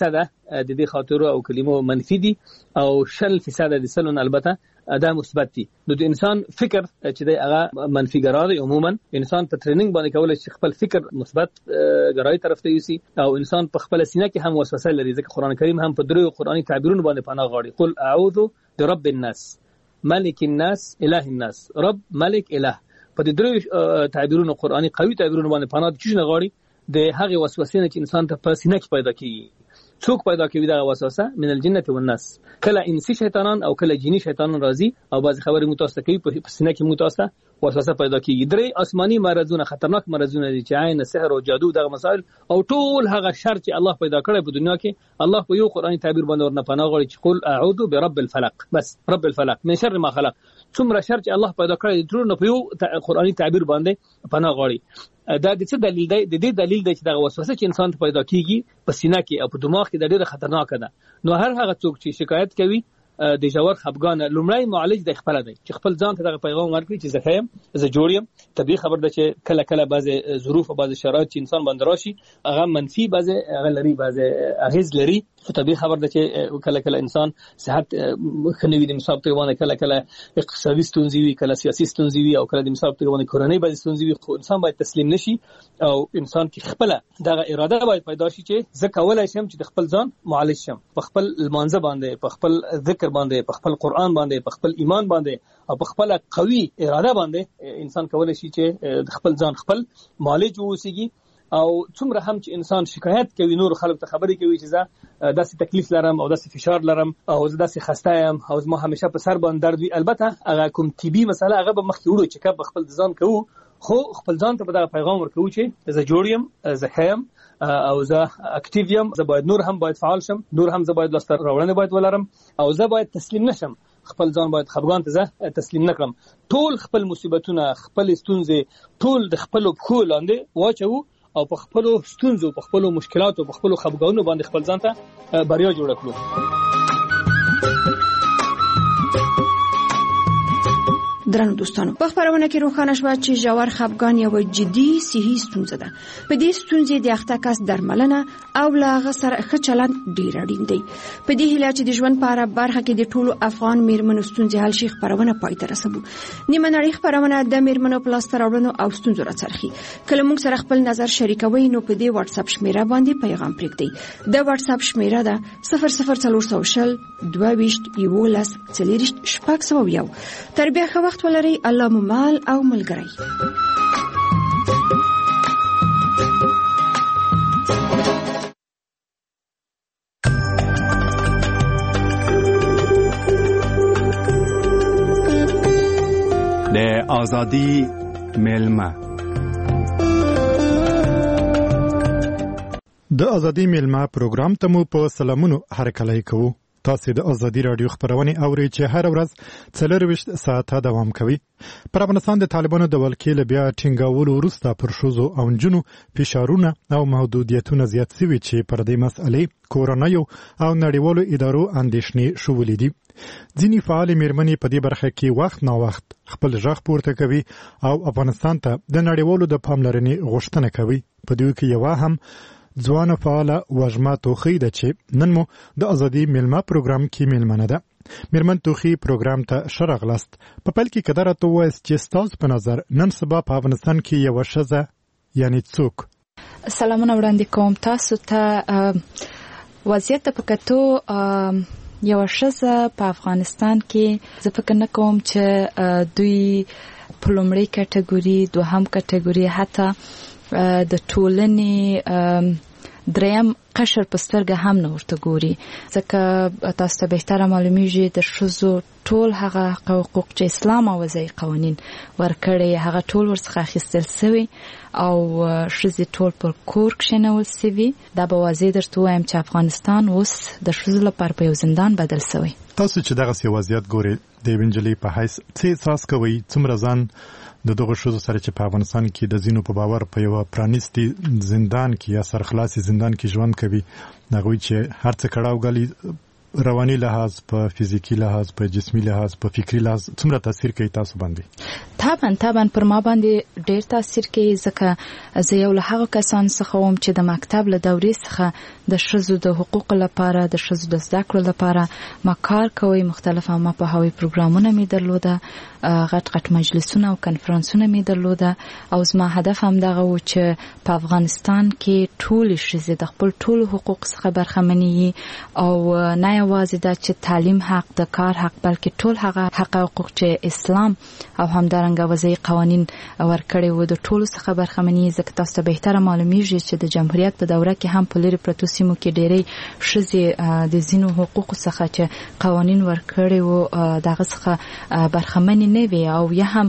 د دې خاطرو او کلمو منفي دي او 60% د سلون البته دا مثبت دي. نو د انسان فکر چې د هغه منفي ګرایي عموما انسان په ټریننګ باندې کولای شي خپل فکر مثبت ګرایي طرف ته یوسي او انسان په خپل سینه کې هم وسوسه لري ځکه قران کریم هم په درو قرآني تعبیرونو باندې پناه غواړي. قل اعوذ برب الناس ملک الناس اله الناس رب ملک اله په دې درو تعبیرونو قرآني قوي تعبیرونو باندې پناه چی نه غواړي د هغه وسوسې نه چې انسان ته په سینه کې پیدا کیږي. څوک پیدا کوي دا وسوسه؟ من الجنه والناس. کله انسی شیطانان او کله جنی شیطانان راځي او بعض خبرې متوسط کوي په سینه کې متوسط وسوسه پیدا کیږي. درې آسماني مرزونه خطرناک مرزونه دي چې عین سحر او جادو دغه مسائل او ټول هغه شر چې الله پیدا کړی په دنیا کې الله په یو قرآني تعبیر باندې ورنه پناه غواړي چې قل اعوذ برب الفلق بس رب الفلق من شر ما خلق. څومره شر چې الله پیدا کړی د ټول په یو قرآني تعبیر باندې پناه غواړي. دا د څه دلیل دی؟ د دې دلیل دی چې دا وسوسه چې انسان ته پیدا کیږي په سینه کې او په دماغ کې د ډېر خطرناک ده. نو هر هغه څوک چې شکایت کوي د ژور خپګان لومړی معالج د خپل دی چې خپل ځان ته دا پیغام ورکړي چې زه ښیم زه جوړ یم. طبيعي خبر ده چې کله کله بعض ظروف او بعض شرایط چې انسان باندې راشي هغه منفي بعض هغه لري بعض اغیز لري. طبيعي خبر ده چې کله کله انسان صحت خنوي د مصاب ته باندې کله کله اقتصادي ستونزې وي کله سیاسي ستونزې وي او کله د مصاب ته باندې کورنۍ بعض ستونزې وي. خو انسان باید تسلیم نشي او انسان کې خپل دغه اراده باید پیدا شي چې زه کولای شم چې د خپل ځان معالج شم په خپل المانزه باندې په خپل ذکر باندې په خپل قرآن باندې په خپل ایمان باندې او په خپل قوي اراده باندې انسان کولای شي چې د خپل ځان خپل معالج ووسیږي. او څومره هم چې انسان شکایت کوي نور خلک ته خبرې کوي چې زه داسې تکلیف لرم او داسې فشار لرم او زه داسې خسته یم او زما همیشه په سر باندې درد وي البته هغه کوم طبي مسله هغه به مخکې وړو چې کب خپل ځان کوو خو خپل ځان ته په دا پیغام ورکوي چې زه جوړ یم زه ښیم او زه اکټیو یم زه باید نور هم باید فعال شم نور هم زه باید لاسته راوړنې باید ولرم او زه باید تسلیم نشم خپل ځان باید خپګان ته زه تسلیم نکړم. ټول خپل مصیبتونه خپل ستونزې ټول د خپل پخو لاندې واچو او په خپل ستونزو په خپل مشکلاتو په خپل خپګانونو باندې خپل ځان ته بریا جوړ کړو. درنو دوستانو په خبرونه کې روښانه شو چې ژور خپګان یو جدي صحي ستونزه ده. په دې ستونزې د اخته کس درملنه او لاغه سره ښه چلند ډیر اړین دی. په دې هیله چې د ژوند په اړه برخه کې د ټولو افغان میرمنو ستونزې حل شي خبرونه پای ته رسوي. نیمه نړۍ خبرونه د میرمنو په لاس راوړنو او ستونزو راڅرخي. کله موږ سره خپل نظر شریکوي نو په دې واتس اپ شمیره باندې پیغام پرېږدئ. د واتس اپ شمیره ده 00400 22 11 تر بیا ښه وخت ولري. الله مو مال او ملګری. د ازادي میلمه د ازادي میلمه پروګرام ته مو په سلامونو هرکلی کوو. تاسو د ازادي رادیو خبرونه اورئ چې هر ورځ 24 ساعته دوام کوي. پر افغانستان د طالبانو د ولکې له بیا ټینګولو وروسته پر ښځو او نجونو فشارونه او محدودیتونه زیات شوي چې پر دې مسئلې کورنیو او نړیوالو ادارو اندېښنې شولې دي. ځینې فعال میرمنې په دې برخه کې وخت نا وخت خپل غږ پورته کوي او افغانستان ته د نړیوالو د پاملرنې غوښتنه کوي. په دې کې یو هم ځوانه فعاله وژما توخی ده چې نن مو د ازادي میلمه پروګرام کې میلمنه ده. میرمن توخی پروګرام ته شرغلست په پل کې قدرت وایس چې ستاسو په نظر نن سبا په افغانستان کې یو شزه یعنی څوک. سلامونه وړاندې کوم تاسو ته. وضعیت په کتو یو شزه په افغانستان کې زه فکر نه کوم چې دوی په لومړۍ کټګوري دوهم کټګوري حتی د ټولنې دریم قشر په سترګه هم نه ورته ګوري، ځکه تاسو ته بهتره معلومیږي د ښځو ټول هغه حقوق چې اسلام او وضعي قوانین ورکړي هغه ټول ورڅخه اخیستل سوي او ښځې ټول پر کور کښېنول سوي. دا به واضح درته وایم چې افغانستان اوس د ښځو لپاره په یو زندان بدل سوی. تاسو چې دغسې وضعیت ګورئ د یوې نجلۍ په حیث څه احساس کوئ؟ څومره ځان د دغه ښځو سره چې په افغانستان کې د ځینو په باور په یوه پرانیستي زندان کې یا سرخلاصي زندان کې ژوند کوي، هغوی چې هر څه کړاو ګالي رواني لحاظ، په فزیکي لحاظ، په جسمي لحاظ، په فکري لحاظ څومره تاثیر کوي تاسو باندې؟ طبعا پر ما باندې ډیر تاثیر کوي، ځکه زه یو له هغو کسانو څخه وم چې د مکتب له دورې څخه د ښځو د حقوقو لپاره د ښځو د زده کړو لپاره ما کار کوي. مختلف ما په هوی پروګرامونه می درلوده، غټ مجلسونه او کنفرانسونه می درلوده او زما هدف هم دغه و چې په افغانستان کې ټول ښځې د خپل ټول حقوق څخه برخمنې او نه یوازې دا چې تعلیم حق، د کار حق، بلکې ټول هغه حقوق چې اسلام او همدارنګه وضعي قوانین ورکړي وو د ټولو څخه برخمنې. ځکه تاسو ته بهتره معلومیږي چې د جمهوریت په دوره کې هم په لرې پرتو سیمو کې ډېرې ښځې د ځینو حقوقو څخه چې قوانین ورکړي وو دغه څخه برخمنې نه وي او یا هم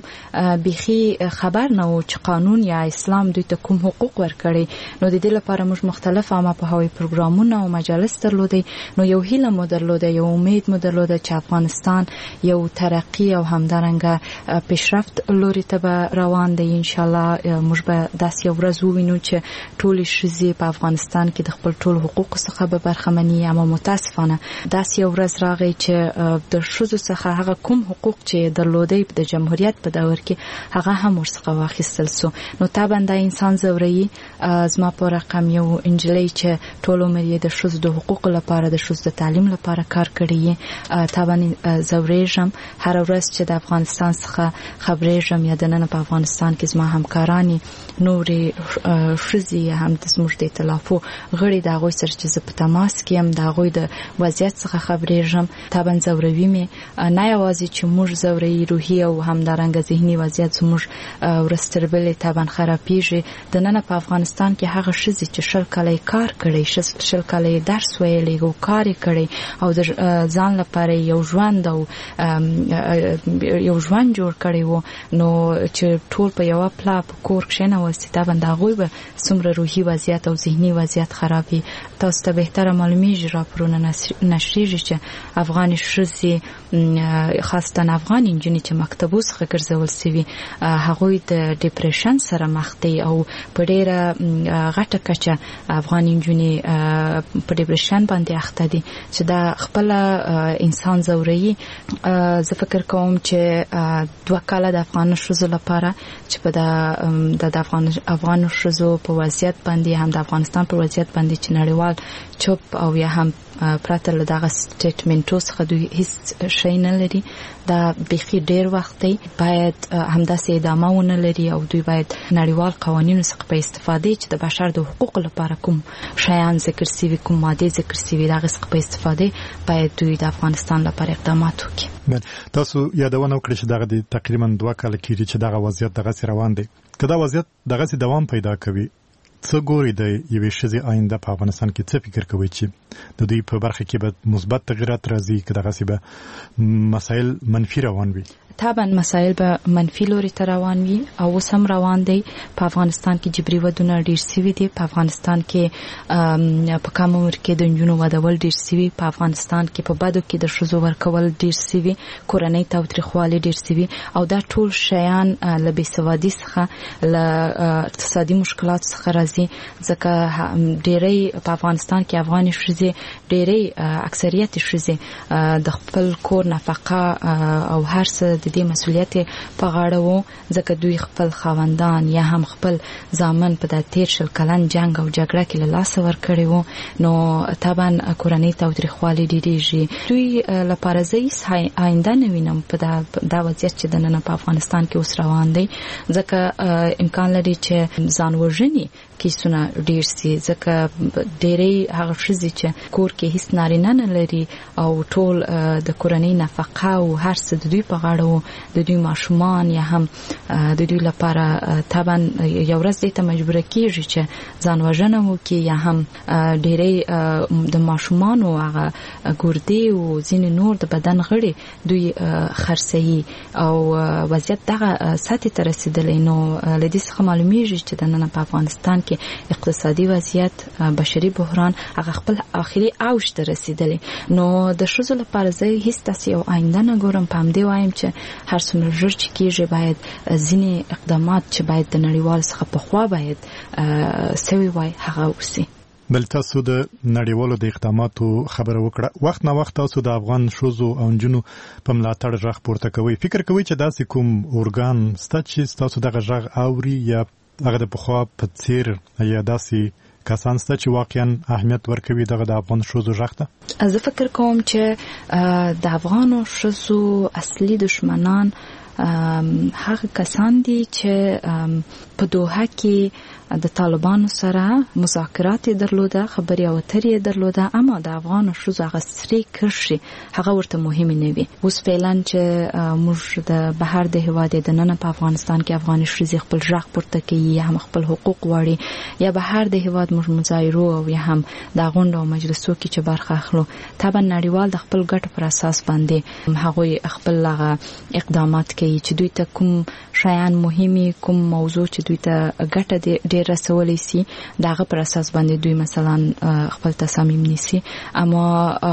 بیخي خبر نه وو چې قانون یا اسلام دوی ته کوم حقوق ورکړي. نو د دې لپاره موږ مختلف عامه پوهاوی پروګرامونه او مجالس درلودي. نو یو هیله مو درلوده، یو امید مو درلوده چې افغانستان یو ترقی او همدارنګه پیشرفت لوري ته به روان دی. ان شاء الله موږ به داسې یو ورځ ووینو چې ټول ښځې په افغانستان کې د خپل ټول حقوق څخه به برخمنې. اما متاسفانه داسې یو ورځ راغی چې د ښځو څخه هغه کوم حقوق چې درلودي د جمهوریت په دور کې هغه هم ورڅخه واخیستل سو. نو طبعا دا انسان زوري. زما په رقم یو انجلۍ چې ټول عمر یې د ښځو د حقوقو لپاره د ښځو د تعلیم لپاره کار کړی. طبعا زوریږم هر ورځ چې د افغانستان څخه خبرېږم یا د نن په افغانستان کې زما همکارانی نورې ښځې هم د زموږ د ائتلافو غړي د هغوی سره چې زه په تماس کې یم د هغوی د وضعیت څخه خبرېږم. طبعا زوروي مې نه یوازې چې موږ زوروي روحي او همدارنګه ذهني وضعیت زموږ ورځ تر بلې طبعا خرابېږي. د نن په افغانستان کې هغه ښځې چې 20 کاله کار کړی، 20 کاله درس ویلی او کار کړی او د ځان لپاره یو ژوند او یو ژوند جوړ کړی وو، نو چې ټول په یو پلا په کور کښېنول سي دا باندې هغوی به څومره روحي وضعیت او ذهني وضعیت خرابي. تاسو ته بهتره معلومیږي راپورونه نشریږي چې افغاني ښځې خاصتا افغاني نجونې چې مکتبو څخه ګرځول سوي هغوی د ډیپریشن سره مخ دي او په ډیره غټه کچه افغاني نجونې په ډیپریشن باندې اخته دي چې دا خپل انسان زوري. زه فکر کوم چې 2 کاله د افغان ښځو لپاره چې په د افغان ښځو په وضعیت باندې هم د افغانستان په وضعیت باندې چې نړیوال چوپ او یا هم پرته له دغه سټیټمنټو څخه دوی هیڅ شی نه لري. دا بیخي ډیر وخت دی. باید همداسې ادامه ونه لري او دوی باید نړیوال قوانینو څخه په استفاده چې د بشر د حقوقو لپاره کوم شیان ذکر سوي، کوم ماده ذکر سوي، دغه څخه په استفاده باید دوی د افغانستان لپاره اقدامات وکړي. تاسو یادونه وکړئ چې دغه تقریبا 2 کال کېږي چې دغه وضعیت دغه روان دی. که دا وضعیت دغه دوام پیدا کوي، څه ګوري د یوې ښځې آینده په افغانستان کې؟ څه فکر کوي چې د دوی په برخه کې به مثبت تغیرات راځي که دغسې به مسایل منفي روان وي؟ طبعا مسایل به منفي لوري ته روان وي او اوس هم روان دی. په افغانستان کې جبري ودونه ډیر سوي دي. په افغانستان کې په کم عمر کې د نجونو ودول ډیر سوي. په افغانستان کې په بدو کې د ښځو ورکول ډیر سوي. کورنۍ تاوتریخوالی ډیر سوي او دا ټول شیان له بېسوادي څخه له اقتصادي مشکلات څخه راځي. ځکه ډیری په افغانستان کې افغاني ښځې ډیری اکثریت ښځې د خپل کور نفقه او هر څه د دې مسولیت په غاړه وو ځکه دوی خپل خاوندان یا هم خپل ځامن په د 13 کلن جنگ او جګړه کې له لاس ورکړي وو نو طبعا کورنۍ تاوتریخوالي ډېریږي دوی لپاره زه آینده نه وینم په دا وضعیت چې د نن په افغانستان کې اوس روان دی ځکه امکان لري چې ځان وژنې کیسونه ډیر سي ځکه ډېری هغه ښځې چې کور کې هیڅ نارینه نه لري او ټول د کورنۍ نفقه او هر څه د دوی په غاړه وو د دوی ماشومان یا هم د دوی لپاره طبعا یو ورځ دې ته مجبوره کیږي چې ځان وژنه وکړي یا هم ډېری د ماشومانو هغه ګردې او ځینې نور د بدن غړي دوی خرڅوي او وضعیت دغه سطحې ته رسېدلی نو له دې څخه معلومیږي چې د نن په افغانستان کې اقتصادي وضعیت بشري بحران هغه خپل آخري اوج ته رسیدلی نو د ښځو لپاره زه هیڅ داسې یو آینده نه ګورم په همدې وایم چې هر څومره ژر چې کېږي باید ځینې اقدامات چې باید د نړیوالو څخه پخوا باید سوي وای هغه وسي بل تاسو د نړیوالو د اقداماتو خبره وکړه وخت نه وخت تاسو د افغان ښځو او نجونو په ملاتړ غږ پورته کوي فکر کوي چې داسې کوم ارګان ستا چې تاسو دغه غږ اوري یا هغه د پخوا په څیر یا داسې کسان ستا چې واقعا اهمیت ورکوي دغه د افغان ښځو غږ ته زه فکر کوم چې د افغانو ښځو اصلي دشمنان هغه کسان دي چې په دوحه کې د طالبانو سره مذاکرات درلوده خبري او اترې درلوده اما د افغان ښځو هغه سری کرشي هغه ورته مهم نه وي اوس فعلا چې موږ د بهر د هواد د نن په افغانستان کې افغان ښځې خپل ژغ پورته کوي یا هم خپل حقوق غواړي یا بهر د هواد موږ مظاهرو او یا هم د غونډو او مجلسو کې چې برخه اخلو طبعا نړیوال د خپل ګټ پر اساس باندې هغوی خپل اقدامات کوي چې دوی ته کوم شیان مهمي کوم موضوع چې دوی ته ګټه ډیر رسولې سي داغه پر اساس باندې دوی مثلا خپل تصامیم نیسي اما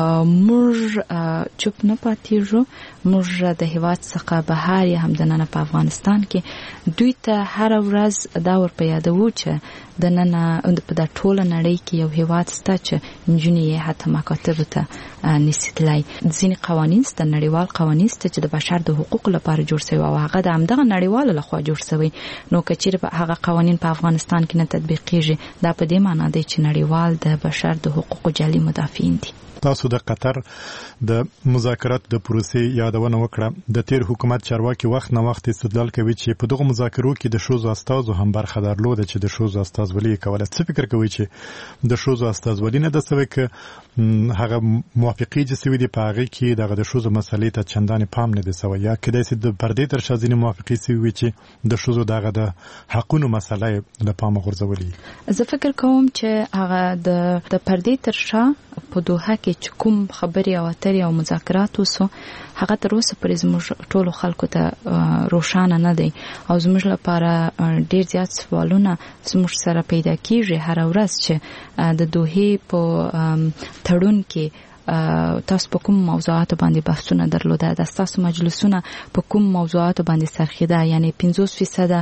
موږ چوپ نه پاتېږو موږ د هیواد څخه بهر یا هم د نن په افغانستان کې دوی ته هر ورځ دا ور په یادو چې د نن په د ټوله نړۍ کې یو هیواد ستا چې نجونې حتی مکاتب ته نسیتلای ځینې قوانین ستا نړیوال قوانین ستا چې د بشر د حقوقو لپاره جوړ شوی او هغه د همدغه نړیوالو لخوا جوړ شوی نو که چیرې هغه قوانین په افغانستان کې نه تطبیقیږي دا په دې معنی دی چې نړیوال د بشر د حقوقو جعلي مدافعین دي تاسو د قطر د مذاکرات د پروسې یادونه وکړه د تیر حکومت چارواکي وخت نه وخت استدلال کوي چې په دغه مذاکرو کې د ښځو استازو هم برخه درلوده چې د ښځو استازولي کوله څه فکر کوي چې د ښځو استازولي نه د سوي کې هغه موافقي چې سوي دي په هغه کې دغه د ښځو مسلې ته چندانې پام نه دی سوی یا کله چې د پردې تر شازینه موافقي سوي چې د ښځو دغه د حقونو مسلې له پامه غورځولي زه فکر کوم چې هغه د پردې تر شا په دوحه کې چې کوم خبري او اترې او مذاکرات وسو هغه تر اوسه پرې زموږ ټولو خلکو ته روښانه نه دی او زموږ لپاره ډیر زیات سوالونه زموږ سره پیدا کیږي هر ورځ چې د دوحې په تړون کې تاسو په کوم موضوعات باندې بحثونه درلوده د تاسو مجلسونه په کوم موضوعات باندې سرخیده یعنی 50%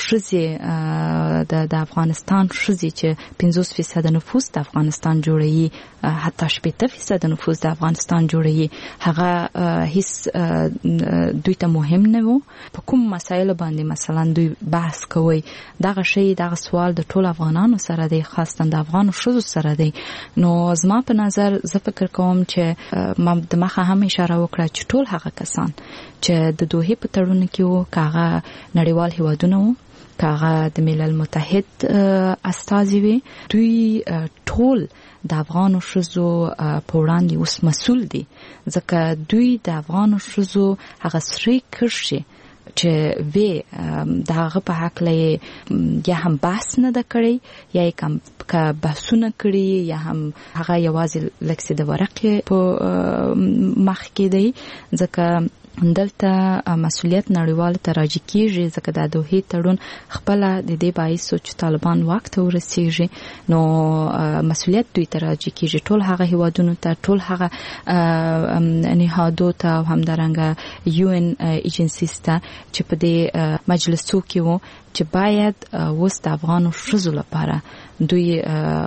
ښځې د افغانستان ښځې چې 50% نفوس د افغانستان جوړوي حتی 70% نفوس د افغانستان جوړوي هغه هیڅ دوی ته مهم نه وو په کوم مسایل باندې مثلا دوی بحث کوي دغه شی دغه سوال د ټول افغانانو سره دی خاصه د افغان ښځو سره دی نو زما په نظر زه فکر کوم چې ما د مخه هم اشاره وکړه چې ټول هغه کسان چې د دوحې په تړون کې وو کاغه نړیوال هیوادونه وو کاغه د ملل متحد استازي وي دوی ټول د افغان ښځو په وړاندې اوس مسؤل دي ځکه دوی د افغان ښځو هغه سری کرشي چې وی دغه په حق لې یا هم بحث نه د کړی یا کوم که بحثونه کړی یا هم هغه یوازې لکه د ورقې په مخ کې دی ځکه دلته مسؤلیت نړیوال ته راځي کیږي ځکه د دوحې تړون خپل د دې باعث چې طالبان وخت ورسیږي نو مسؤلیت دوی ته راځي کیږي ټول هغه هیوادونو ته ټول هغه نهادو ته همدارنګه UN ایجنسیز ته چې په دې مجلسو کې وو چې باید اوس د افغانو ښځو لپاره دوی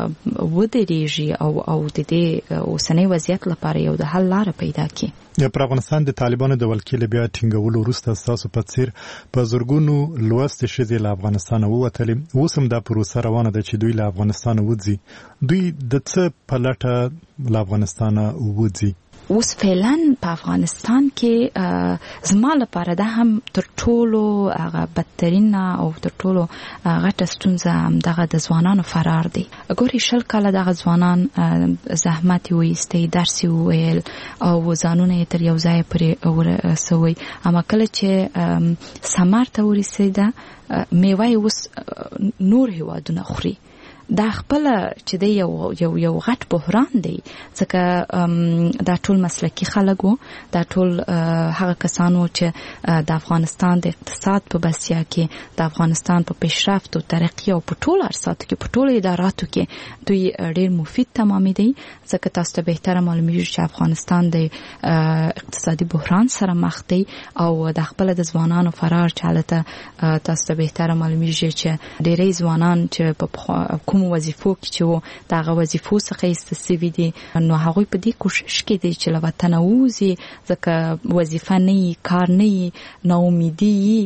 ودرېږي او د دې اوسنۍ وضعیت لپاره یو د حل لاره پیدا کړي. پر افغانستان د طالبانو د ولکې له بیا ټینګولو وروسته ستاسو په څیر په زرګونو لوستې ښځې له افغانستانه ووتلې. اوس هم دا پروسه روانه ده چې دوی له افغانستانه وځي. دوی د څه په لټه له افغانستانه وځي؟ اوس فعلا په افغانستان کې زما لپاره دا هم تر ټولو هغه بدترینه او تر ټولو غټه ستونزه هم دغه د ځوانانو فرار دی. ګوري 20 کاله دغه ځوانان زحمت یې وایستی، درس یې وویل او ځانونه یې تر یو ځای پورې ورسوي، اما کله چې ثمر ته ورسېده میوه یې اوس نور هیوادونه خوري. دا خپل چې دی یو غټ بحران دی، ځکه دا ټول مسلکي خلک وو، دا ټول هغه کسانو چې د افغانستان د اقتصاد په بسیا کې، د افغانستان په پیشرفت او ترقی او په ټول ارساتو کې، په ټول اداراتو کې دوی ډېر مفید تمامې دي. ځکه تاسو ته بهتره معلومیږي چې افغانستان د اقتصادي بحران سره مخ دی او د خپل د ځوانانو فرار چې حالته تاسو ته بهتره معلومیږي چې ډېری ځوانان چې په کوم وظیفو کې چې وو دغه وظیفو څخه استفاده دي، نو هغوی په دې کوشش کې دي چې له وطن ووځي، ځکه وظیفه نه کار نه ناامیدي،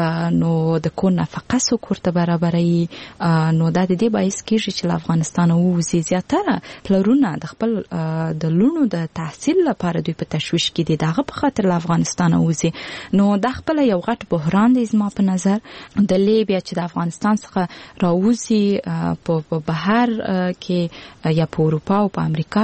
نو د کور نفقه څوک ورته برابروي، نو دا د دې باعث کېږي چې له افغانستانه ووځي. زیاتره پلرونه د خپل د لونو د تحصیل لپاره دوی په تشویش کې دي، دغه په خاطر له افغانستانه ووځي. نو دا خپل یو غټ بحران دی زما په نظر. د لیبیا چې د افغانستان څخه راوځي په بهر کې یا په اروپا او په امریکا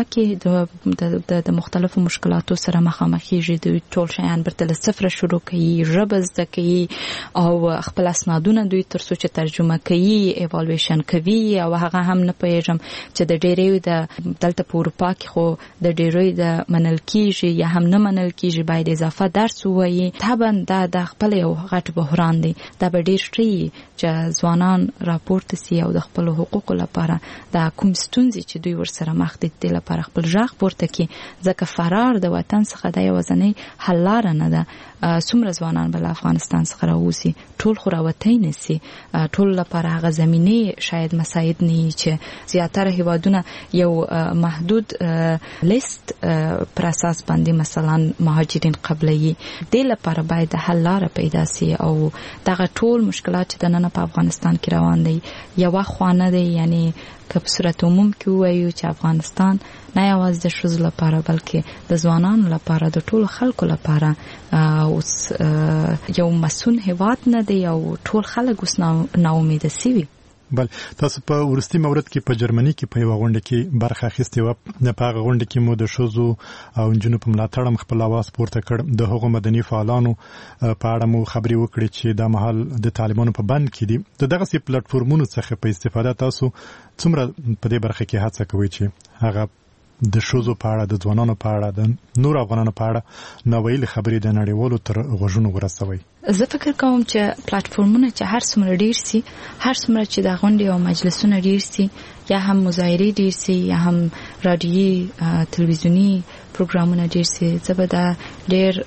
کې د مختلفو مشکلاتو سره مخامخېږي. دوی ټول شیان برته له صفر شروع کوي، ژبه زده کوي او خپل اسنادونه دوی تر څو چې ترجمه کوي ایوالویشن کوي، او هغه هم نه پوهېږم چې د ډېری د دلته په اروپا کې خو د ډېری د منل کېږي یا هم نه منل کېږي، باید اضافه درس ووایي. طبعا دا د خپل یو غټ بحران دی. دا به ډېر ښه چې ځوانان راپورته سي او د خپل حقوقو لپاره د کوم ستونزې چې دوی ورسره مخ دي د لپاره خپل غږ پورته کړي، ځکه فرار د وطن څخه د یوازینۍ حل لاره نه ده. څومره ځوانان به له افغانستان څخه راوځي، ټول خو راوتی نه سي، ټول لپاره هغه زمینې شاید مساعد نه وي چې زیاتره هیوادونه یو محدود لیست پر اساس باندې مثلا مهاجرین قبلوي. دې لپاره باید د حل لاره پیدا سي او دغه ټول مشکلات چې د نن په افغانستان کې روان دي یوه خوا نه دی. یعنی که په صورت عموم کې ووایو چې افغانستان نه یوازې د ښځو لپاره بلکې د ځوانانو لپاره د ټولو خلکو لپاره اوس یو مسون هیواد نه دی او ټول خلک اوس ناامیده سوي. بل تاسو په ورستي مورد کې په جرمني کې په یو غونډه کې برخه اخیستې وه. په هغه غونډه کې مو د ښځو او نجونو په ملاتړ هم خپل اواز پورته کړ. د هغو مدني فعالانو په اړه مو خبرې وکړې چې دا مهال د طالبانو په بند کې دي. د دغسې پلیټفورمونو څخه په استفاده تاسو څومره په دې برخه کې هڅه کوئ چې هغه د ښځو په اړه، د ځوانانو په اړه، د نور افغانانو په اړه ناویلې خبرې د نړیوالو تر غوږونو ورسوئ؟ زه فکر کوم چې پلیټفورمونه چې هر څومره ډیر سي، هر څومره چې د غونډې او مجلسونه ډیر سي، یا هم مظاهرې ډیر سي، یا هم رادیوي تلویزیونی پروګرامونه ډیر سي، زه به دا ډیر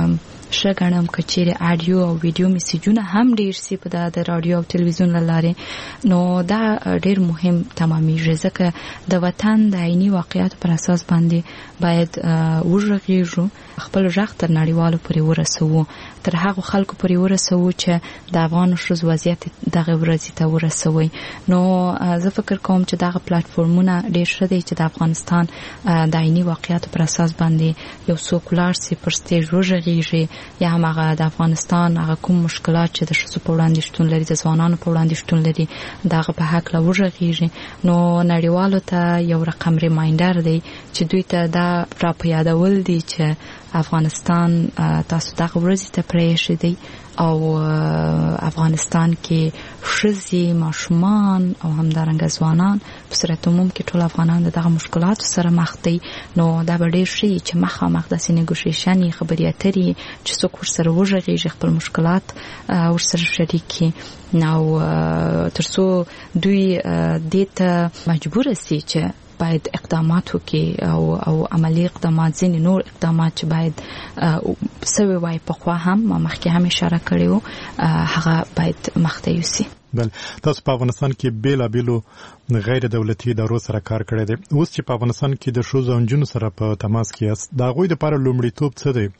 ښه ګڼم که چیرې اډیو او ویډیو میسیجونه هم ډیر سي په د رادیو او تلویزیون له لارې، نو دا ډیر مهم تمامیږي. ځکه د وطن د عیني واقعیاتو پر اساس باندې باید وږغیږو، خپل غږ تر نړیوالو پورې ورسوو، تر هغو خلکو پورې ورسوو چې د افغان ښځو وضعیت دغه ورځې ته ورسوي. نو زه فکر کوم چې دغه پلیټفورمونه ډیر ښه دی چې د افغانستان د عیني واقعیاتو پر اساس باندې یو څوک ولاړ سي، پر سټیج وږغیږي، یا هم هغه د افغانستان هغه کوم مشکلات چې د ښځو په وړاندې شتون لري، د ځوانانو په وړاندې شتون لري، دغه په هکله وږغیږي. نو نړیوالو ته یو رقم ریمایندر دی چې دوی ته دا را په یادول دي چې افغانستان تاسو دغه ورځې ته پرېښی دی او افغانستان کې ښځې، ماشومان او همدارنګه ځوانان په صورت عموم کې ټول افغانان دغه مشکلاتو سره مخ دي. نو دا به ډېر ښه چې مخامخ داسې نیګوشیشن خبرې اترې چې څوک ورسره وږغېږي، خپل مشکلات ورسره شریک کړي، او تر څو دوی دې ته مجبوره سي چې باید اقدامات وکړي او عملی اقدامات ځینې نور اقدامات چې باید سوي وای په خوا هم مخکې هم اشاره کړې وو هغه باید مخته یوسي. بل تاسو په افغانستان کې بیلابیلو غیر دولتي ادارو سره کار کړی دی. اوس چې په افغانستان کې د ښځو او نجونو سره په تماس کې یاست د هغوی دپاره لومړیتوب څه دی؟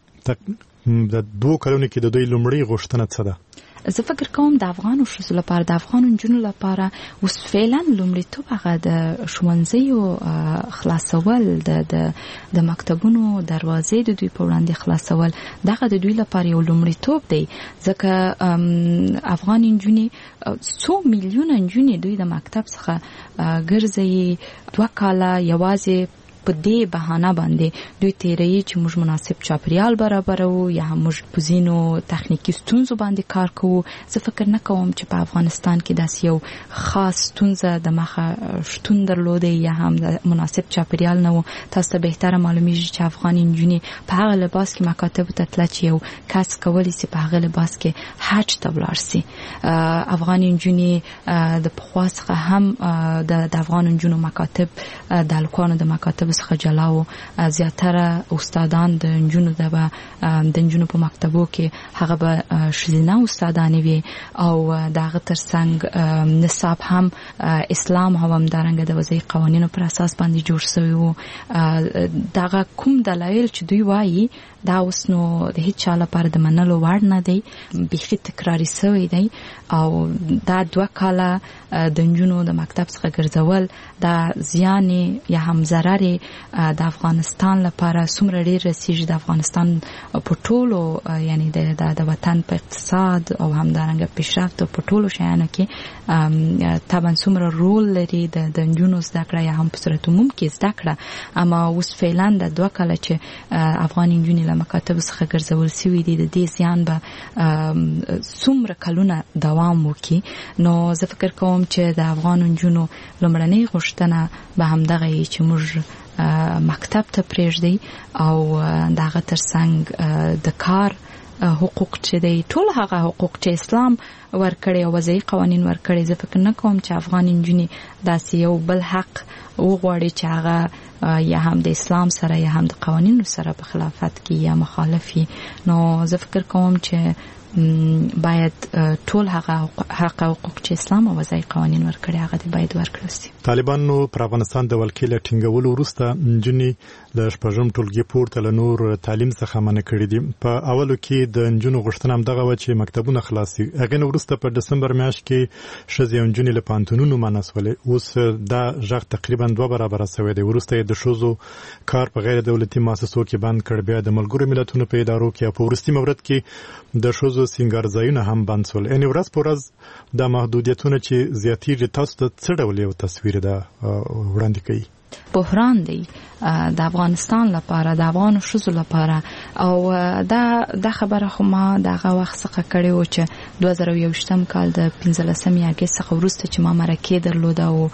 د 2 کلونو کې د دوی لومړۍ غوښتنه څه ده؟ زه فکر کوم د افغانو ښځو لپاره د افغانو نجونو لپاره اوس فعلا لومړیتوب هغه د ښوونځیو خلاصول د مکتبونو دروازې د دوی په وړاندې خلاصول دغه د دوی لپاره یو لومړیتوب دی ځکه افغان نجونې 100 میلیونه نجونې دوی د مکتب څخه ګرځي 2 کاله یوازې په دې بهانه باندې دوی تیري چې موږ مناسب چاپریال برابرو یا موږ په ځینو تخنیکی ستونزو باندې کار کوو. زه فکر نه کوم چې په افغانستان کې داسې یو خاص ستونزه د مخه شتون درلوده یا هم د مناسب چاپریال نه و. تاسو ته بهتره معلومیږي چې افغان نجونې په هغه لباس کې مکاتب ته تلل چې یو کس کولی سي په هغه لباس کې حج ته ولاړ سي. افغان نجونې د پخوا څخه هم د افغان نجونو مکاتب د هلکانو د مکاتب څخه جلاو. زیاتره استادان د نجونو په مکتبو کې هغه به ښځینه استادانې وي او دغه ترڅنګ نصاب هم اسلام هم دارنګه د وضعي قوانینو پر اساس باندې جوړ شوی وو. دغه کوم دلایل چې دوی وایي دا اوس نو د هیڅ چا لپاره د منلو وړ نه دی، بیخي تکراري شوی دی او دا 2 کاله د نجونو د مکتب څخه ګرځول دا زیان یا هم ضرر د افغانستان لپاره څومره ډیر رسیږي د افغانستان په ټولو یعنی د وطن په اقتصاد او همدارنګه پیشرفت په ټولو شیانو کې طبعا څومره رول لري د نجونو زده کړه یا هم په صورت عموم کې زده کړه. اما اوس فعلا د 2 کاله چې افغان نجونې له مکاتب څخه ګرځول شوي دي د دې زیان به څومره کلونه دوام وکړي. نو زه فکر کوم چې د افغان نجونو لومړنۍ غوښتنه به همدغه چې موږ مکتب ته پرېږدي او دغه ترڅنګ د کار حقوق چې دی ټول هغه حقوق چې اسلام ورکړي او وضعي قوانین ورکړي. زه فکر نه کوم چې افغان نجونې داسې یو بل حق وغواړي چې هغه یا هم د اسلام سره یا هم د قوانینو سره په خلافت کې یا مخالفي. نو زه فکر کوم چې باید ټول هغه حقوق چې اسلام او وضعي قوانین ورکړي هغه دې باید ورکړل شي. طالبانو پر افغانستان د ولکې له ټینګولو وروسته نجونې له شپږم ټولګي پورته له نور تعلیم څخه منع کړي دي. په اولو کې د نجونو غوښتنه همدغه وه چې مکتبونه خلاص شي. هغې نه وروسته په ډسمبر میاشت کې ښځې او نجونې له پوهنتونونو منع شولې. اوس دا غږ تقریبا 2 برابره شوی دی. وروسته یې د ښځو کار په غیر دولتي مؤسسو کې بند کړ، بیا د ملګرو ملتونو په ادارو کې او په وروستي مورد کې د ښځو سینګارځایونه هم بند شول. یعنې ورځ په ورځ دا محدودیتونه چې زیاتېږي تاسو ته څه ډول یو تصویر ده وړاندې کوي؟ بحران دی د افغانستان لپاره د افغان ښځو لپاره او دا خبره خو ما دغه وخت څخه کړې و چې 2021 کال د 15 اگست څخه وروسته چې ما مرکې درلوده او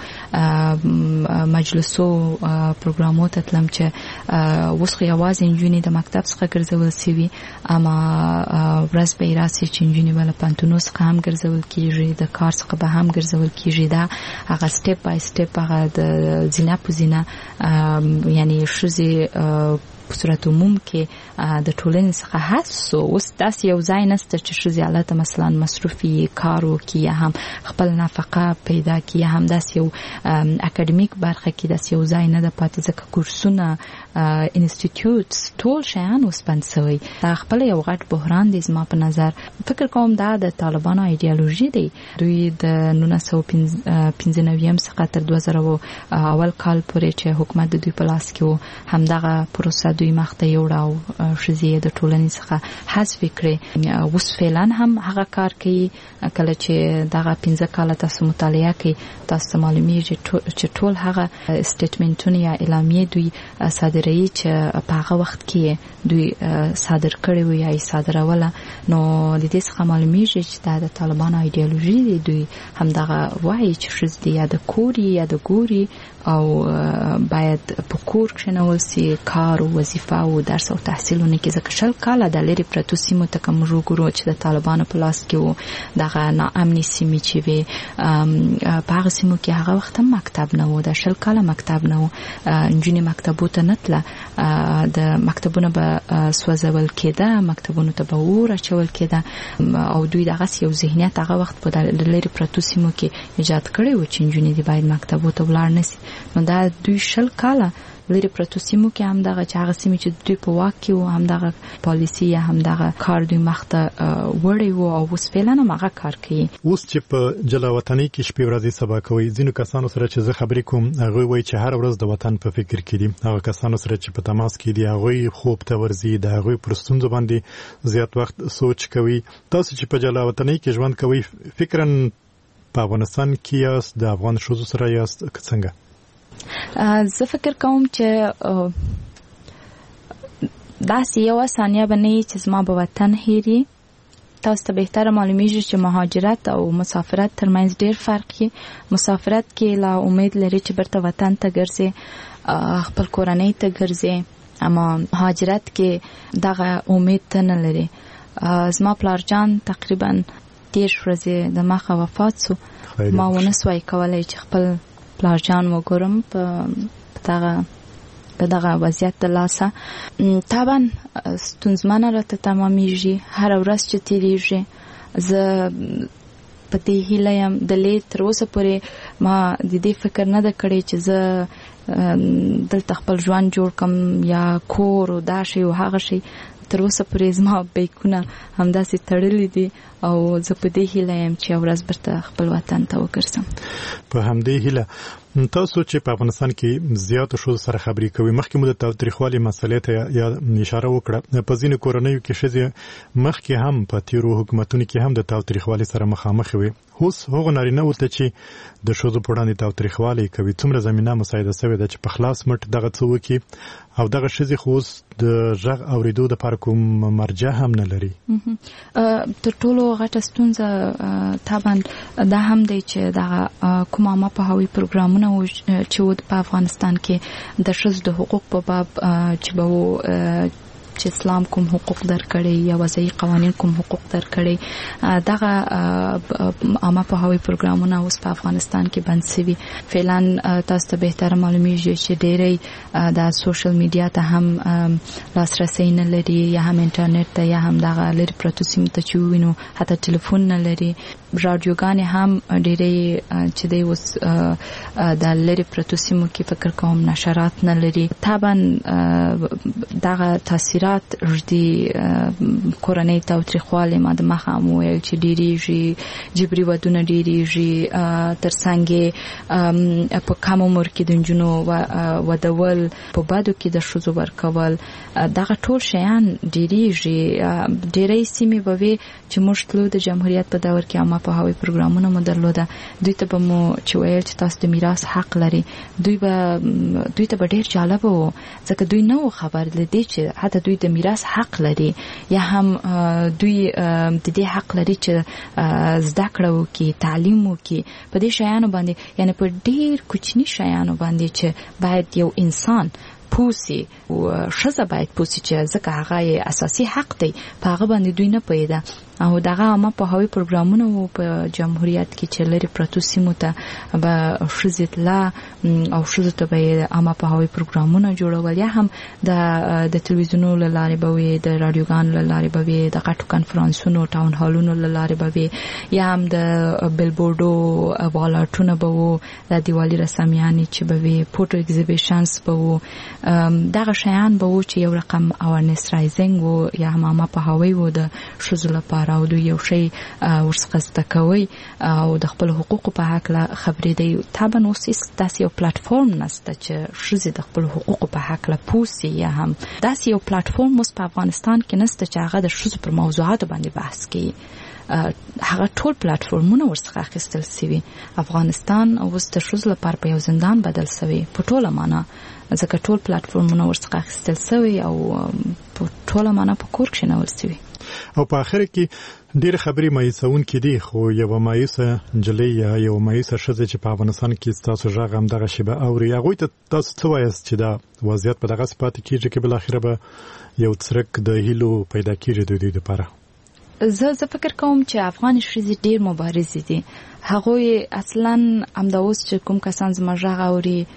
مجلسو پروګرامو ته تلم چې اوس خو یوازې نجونې د مکتب څخه ګرځول شوي، اما ورځ به یې راسي چې نجونې به له پوهنتونو څخه هم ګرځول کېږي، د کار څخه به هم ګرځول کېږي. دا هغه سټپ بای سټپ هغه د زینه په زینه یعنی ښځې په صورت عموم کې د ټولنې څخه حسو. اوس داسې یو ځای نشته چې ښځې هلته مثلا مصروفي کار وکړي یا هم خپل نفقه پیدا کړي یا هم داسې یو اکاډمیک برخه کې داسې یو ځای نه ده پاتې، ځکه کورسونه انسټیټیوټس ټول شیان اوس بند شوي. دا خپل یو غټ بحران دی. زما په نظر فکر کوم دا د طالبانو ایډیالوژي دی. دوی د 1995 څخه تر 2000 اول کال پورې چې حکومت د دوی په لاس کې و همدغه پروسه دوی مخته یوړه او ښځې د ټولنې څخه حذف کړې. اوس فعلا هم هغه کار کوي. کله چې دغه 15 کاله تاسو مطالعه کوي تاسو معلومیږي چې ټول هغه سټیټمنټونه یا اعلامیې دوی صادروي چې په هغه وخت کې دوی صادر کړي وي یا صادروله نو د دې څخه معلومیږي چې دا د طالبانو ایدئولوژي دی. دوی همدغه وایي چې ښځې د یا د کوري یا د ګوري او باید په کور کښېنول سي، کار او وظیفه او درس او تحصیلونه کې ځکه 20 کاله د لرې پرتو سیمو ته کوم وګورو چې د طالبانو په لاس کې وو دغه ناامنې سیمې چې وي په هغه سیمو کې هغه وخت هم مکتب نه و، د 20 کاله مکتب نه و، نجونې مکتبو ته نه تله، د مکتبونه به سوځول کېده، مکتبونو ته به اور اچول کېده او دوی دغسې یو ذهنیت هغه وخت په لرې پرتو سیمو کې ایجاد کړی و چې نجونې دې باید مکتبو ته ولاړ نه سي. نو دا دوی 20 کاله لري پرتو سیمو کې هم دغه چې هغه سیمې چې دوی په واک کې وو هم دغه پالیسي یا هم دغه کار دوی مخته وړی وو او اوس فعلا هم هغه کار کوي. اوس چې په جلا وطنۍ کې شپې ورځې سبا کوي ځینو کسانو سره چې زه خبرې کوم هغه وایي چې هر ورځ د وطن په فکر کې دي. هغه کسانو سره چې په تماس کې دي هغه خوب ته ورځي، د هغه پر ستونزو باندې زیات وخت سوچ کوي. تاسو چې په جلا وطنۍ کې ژوند کوي فکرن په افغانستان کې یاست، د افغان ښځو سره یاست څنګه؟ زه فکر کوم چې داسې یو ثانیه به نه وي چې زما به وطن هېري. تاسو ته بهتره معلومیږي چې مهاجرت او مسافرت ترمنځ ډېر فرق دی. مسافرت کې لا امید لري چې برته وطن ته ګرځي، خپل کورنۍ ته ګرځي، اما مهاجرت کې دغه امید ته نه لري. زما پلارجان تقریبا 10 ورځې د مخه وفات سو. ما ونه سوای کولای چې خپل پلارجان وګورم په دغه وضعیت د لاسه. طبعا ستونزمنه راته تمامیږي، هر ورځ چې تیریږي. زه په دې هیله یم د لید تر اوسه پورې ما د دې فکر نه ده کړی چې زه دلته خپل ژوند جوړ کم یا کور او دا شی او هغه شی. تر اوسه پورې زما بیکونه همداسې تړلي دي او زه په دې هیله یم چې ورځ برته خپل وطن ته وګرځم. په همدې هیله تاسو چې په افغانستان کې زیاتو ښځو سره خبرې کوي، مخکې مو د تاوتریخوالي مسلې ته یا اشاره وکړه. په ځینو کورنیو کې ښځې مخکې هم په تیرو حکومتونو کې هم د تاوتریخوالي سره مخامخ وي. اوس هغو نارینه‌وو ته چې د ښځو په وړاندې تاوتریخوالی کوي څومره زمینه مساعده شوې ده چې په خلاص مټ دغه څه وکړي او دغه ښځې خو اوس د غږ اورېدو دپاره کوم مرجع هم نه لري. تر ټولو غټه ستونزه طبعا دا هم دی چې دغه کوم عامه پوهاوي پروګرامونه چې په افغانستان کې د ښځو د حقوق په باب چې به چې اسلام کوم حقوق درکړي یا وضعي قوانین کوم حقوق درکړي، دغه عامه پوهاوي پروګرامونه اوس په افغانستان کې بند شوي. فعلا تاسو ته بهتره معلومیږي چې ډېری د سوشل میډیا ته هم لاسرسی نه لري یا هم انټرنیټ ته یا هم دغه لرې پرتو سیمو ته چې ووینو حتی ټلیفون نه لري. راډیوګانې هم ډېری چې دی اوس د لرې پرتو سیمو کې فکر کوم نشرات نه لري. طبعا دغه تاثیرات ردی کورنۍ تاوتریخوالی ما د مخه هم وویل چې ډېرېږي، جبري ودونه ډېرېږي، ترڅنګ په کم عمر کې د نجونو ودول، په بدو کې د ښځو ورکول، دغه ټول شیان ډېرېږي. ډېری سیمې به وي چې موږ تلو د جمهوریت په دور کې عامه پوهاوي پروګرامونه مو درلوده، دوی ته به مو چې ویل چې تاسو د میراث حق لري، دوی ته به ډېر جالبه و ځکه دوی نه و خبر له دې چې حتی دوی د میراث حق لري یا هم دوی د دې حق لري چې زده کړه وکړي، تعلیم وکړي. په دې شیانو باندې یعنی په ډېر کوچني شیانو باندې چې باید یو انسان پوسی او ښځه باید پوسی چې ځکه هغه اساسي حق دی، په هغه باندې دوی نه پوهېده. او دغه عامه پوهاوي پروګرامونه وو په جمهوریت کې چې لرې پرتو سیمو ته به ښځې تله او ښځو ته به یې عامه پوهاوي پروګرامونه جوړول، یا هم د تلویزیونونو له لارې به وي، د راډیوګانو له لارې به وي، د غټو کنفرانسونو ټاون هالونو له لارې به وي، یا هم د بیلبورډو والاټونه به وو، د دیوالي رسامیانې چې به وي، فوټو ایگزیبیشنز به وو. دغه شیان به وو چې یو رقم اورنس رایزنګ وو یا هم عامه پوهاوی وو د ښځو لپاره. لپاره او دوی یو شی ورڅخه زده کوي او د خپل حقوقو په حق له خبرې دی. طبعا اوس داسې یو پلیټفارم نشته چې ښځې د خپل حقوقو په حق له پوسي یا هم داسې یو پلیټفارم اوس په افغانستان کې نشته چې هغه د ښځو پر موضوعاتو باندې بحث کوي. هغه ټول پلیټفارمونه ورڅخه اخیستل شوي. افغانستان اوس د ښځو لپاره په یو زندان بدل شوی په ټوله معنا، ځکه ټول پلیټفارمونه ورڅخه اخیستل شوي او په ټوله معنا په کور کښېنول شوي. او په آخر کې ډېر خبرې مایوسونکې دي، خو یو مایوسه نجلۍ یا یو مایوسه ښځه چې په افغانستان کې ستاسو غږ همدغه شیبه اوري، هغوی ته تاسو څه وایاست چې دا وضعیت په دغسې پاتې کېږي کې بالاخره به یو څرک د هیلو پیدا کېږي د دوی دپاره؟ زه فکر کوم چې افغان ښځې ډېر مبارزې دي. هغوی اصلا همدا اوس چې کوم کسان زما غږ اوري،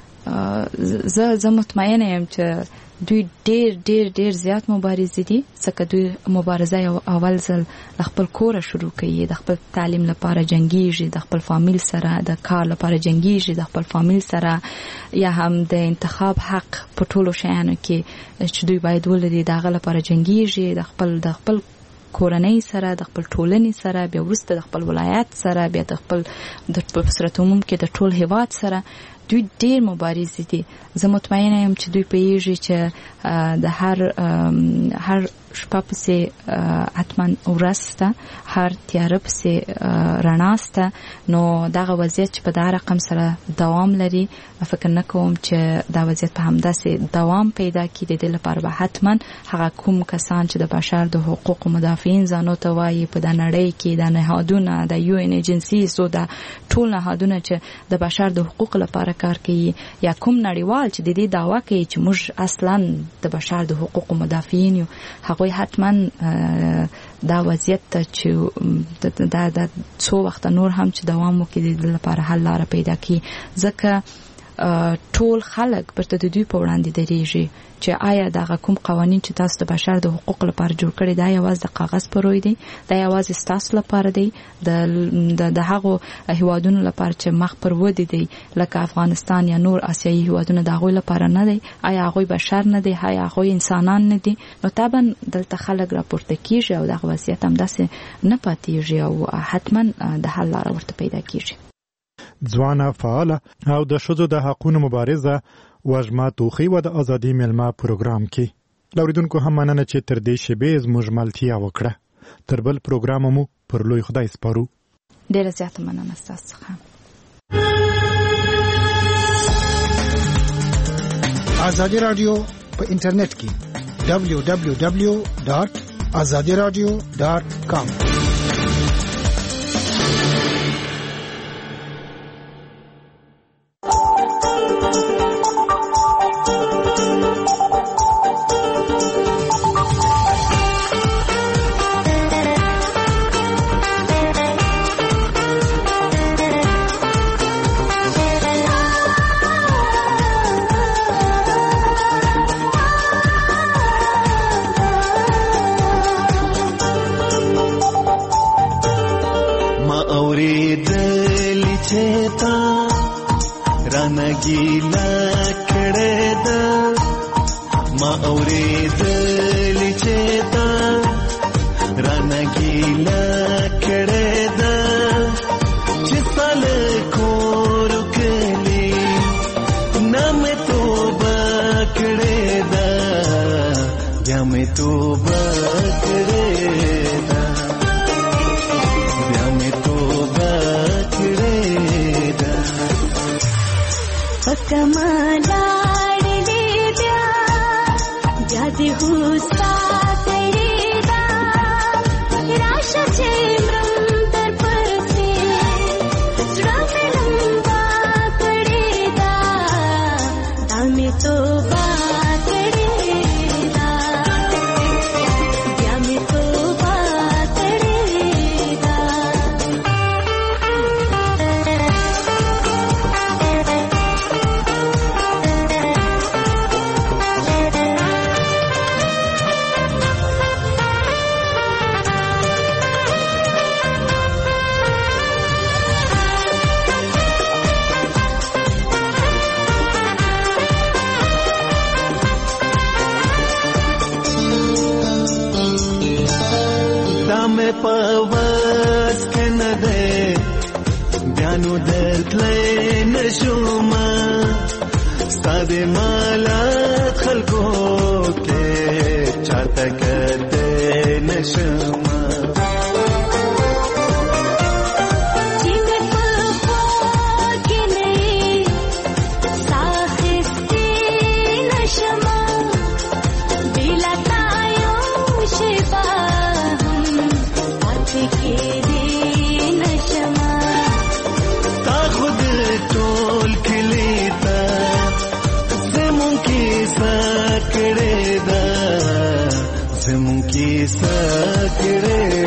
زه مطمئنه یم چې دوی ډېر ډېر ډېر زیات مبارزې دي، ځکه دوی مبارزه یو اول ځل له خپل کوره شروع کوي، د خپل تعلیم لپاره جنګیږي، د خپل فامیل سره د کار لپاره جنګیږي، د خپل فامیل سره یا هم د انتخاب حق په ټولو شیانو کې چې دوی باید ولري د هغه لپاره جنګیږي، د خپل کورنۍ سره، د خپل ټولنې سره، بیا وروسته د خپل ولایت سره، بیا د خپل په صورت عموم کې د ټول هیواد سره. دوی ډېر مبارزې دي. زه مطمئنه یم چې دوی پوهیږي چې د هر شپه پسې حتما ورځ شته، هر تیاره پسې رڼا شته. نو دغه وضعیت چې په دا رقم سره دوام لري، فکر نه کوم چې دا وضعیت په همداسې دوام پیدا کړي. د دې لپاره به حتما هغه کوم کسان چې د بشر د حقوقو مدافعین ځانو ته وایي په د نړۍ کې، د نهادونه، د UN ایجنسیز او د ټول نهادونه چې د بشر د حقوقو لپاره کار کوي، یا کوم نړیوال چې د دې دعوا کوي چې موږ اصلا د بشر د حقوقو مدافعین یو، هغوی حتما دا وضعیت ته چې دا څو وخت نور هم چې دوام وکړي د لپاره حل لاره پیدا کړي. ځکه ټول خلک برته د دوی په وړاندې درېږي چې آیا دغه کوم قوانین چې تاسو د بشر د حقوقو لپاره جوړ کړي دا یوازې د کاغذ پر روی دی، دا یوازې ستاسو لپاره دی، د هغو هیوادونو لپاره چې مخ پر ودې دی لکه افغانستان یا نور آسیایي هیوادونه د هغوی لپاره نه دی؟ آیا هغوی بشر نه دی؟ آیا هغوی انسانان نه دي؟ نو طبعا دلته خلک راپورته کېږي او دغه وضعیت همداسې نه پاتېږي او حتما د حل لاره ورته پیدا کېږي. ځوانه فعاله او د ښځو د حقونو مبارزه وژمه توخی و د ازادي میلمه پروګرام کې لاوریدونکو هم مننه چې تر دې شیبې زموږ ملتیا وکړه. تر بل پروګرام مو پر لوی خدای سپارو. ډیره زیاته مننه ستاسو څخه. ازادي رادیو په انټرنیټ کې www.azadiradio.com مې پاواز کنه ده بیانو درتلې نشوم ستاسو مالات خلکو کې چاته کته نشوم sakre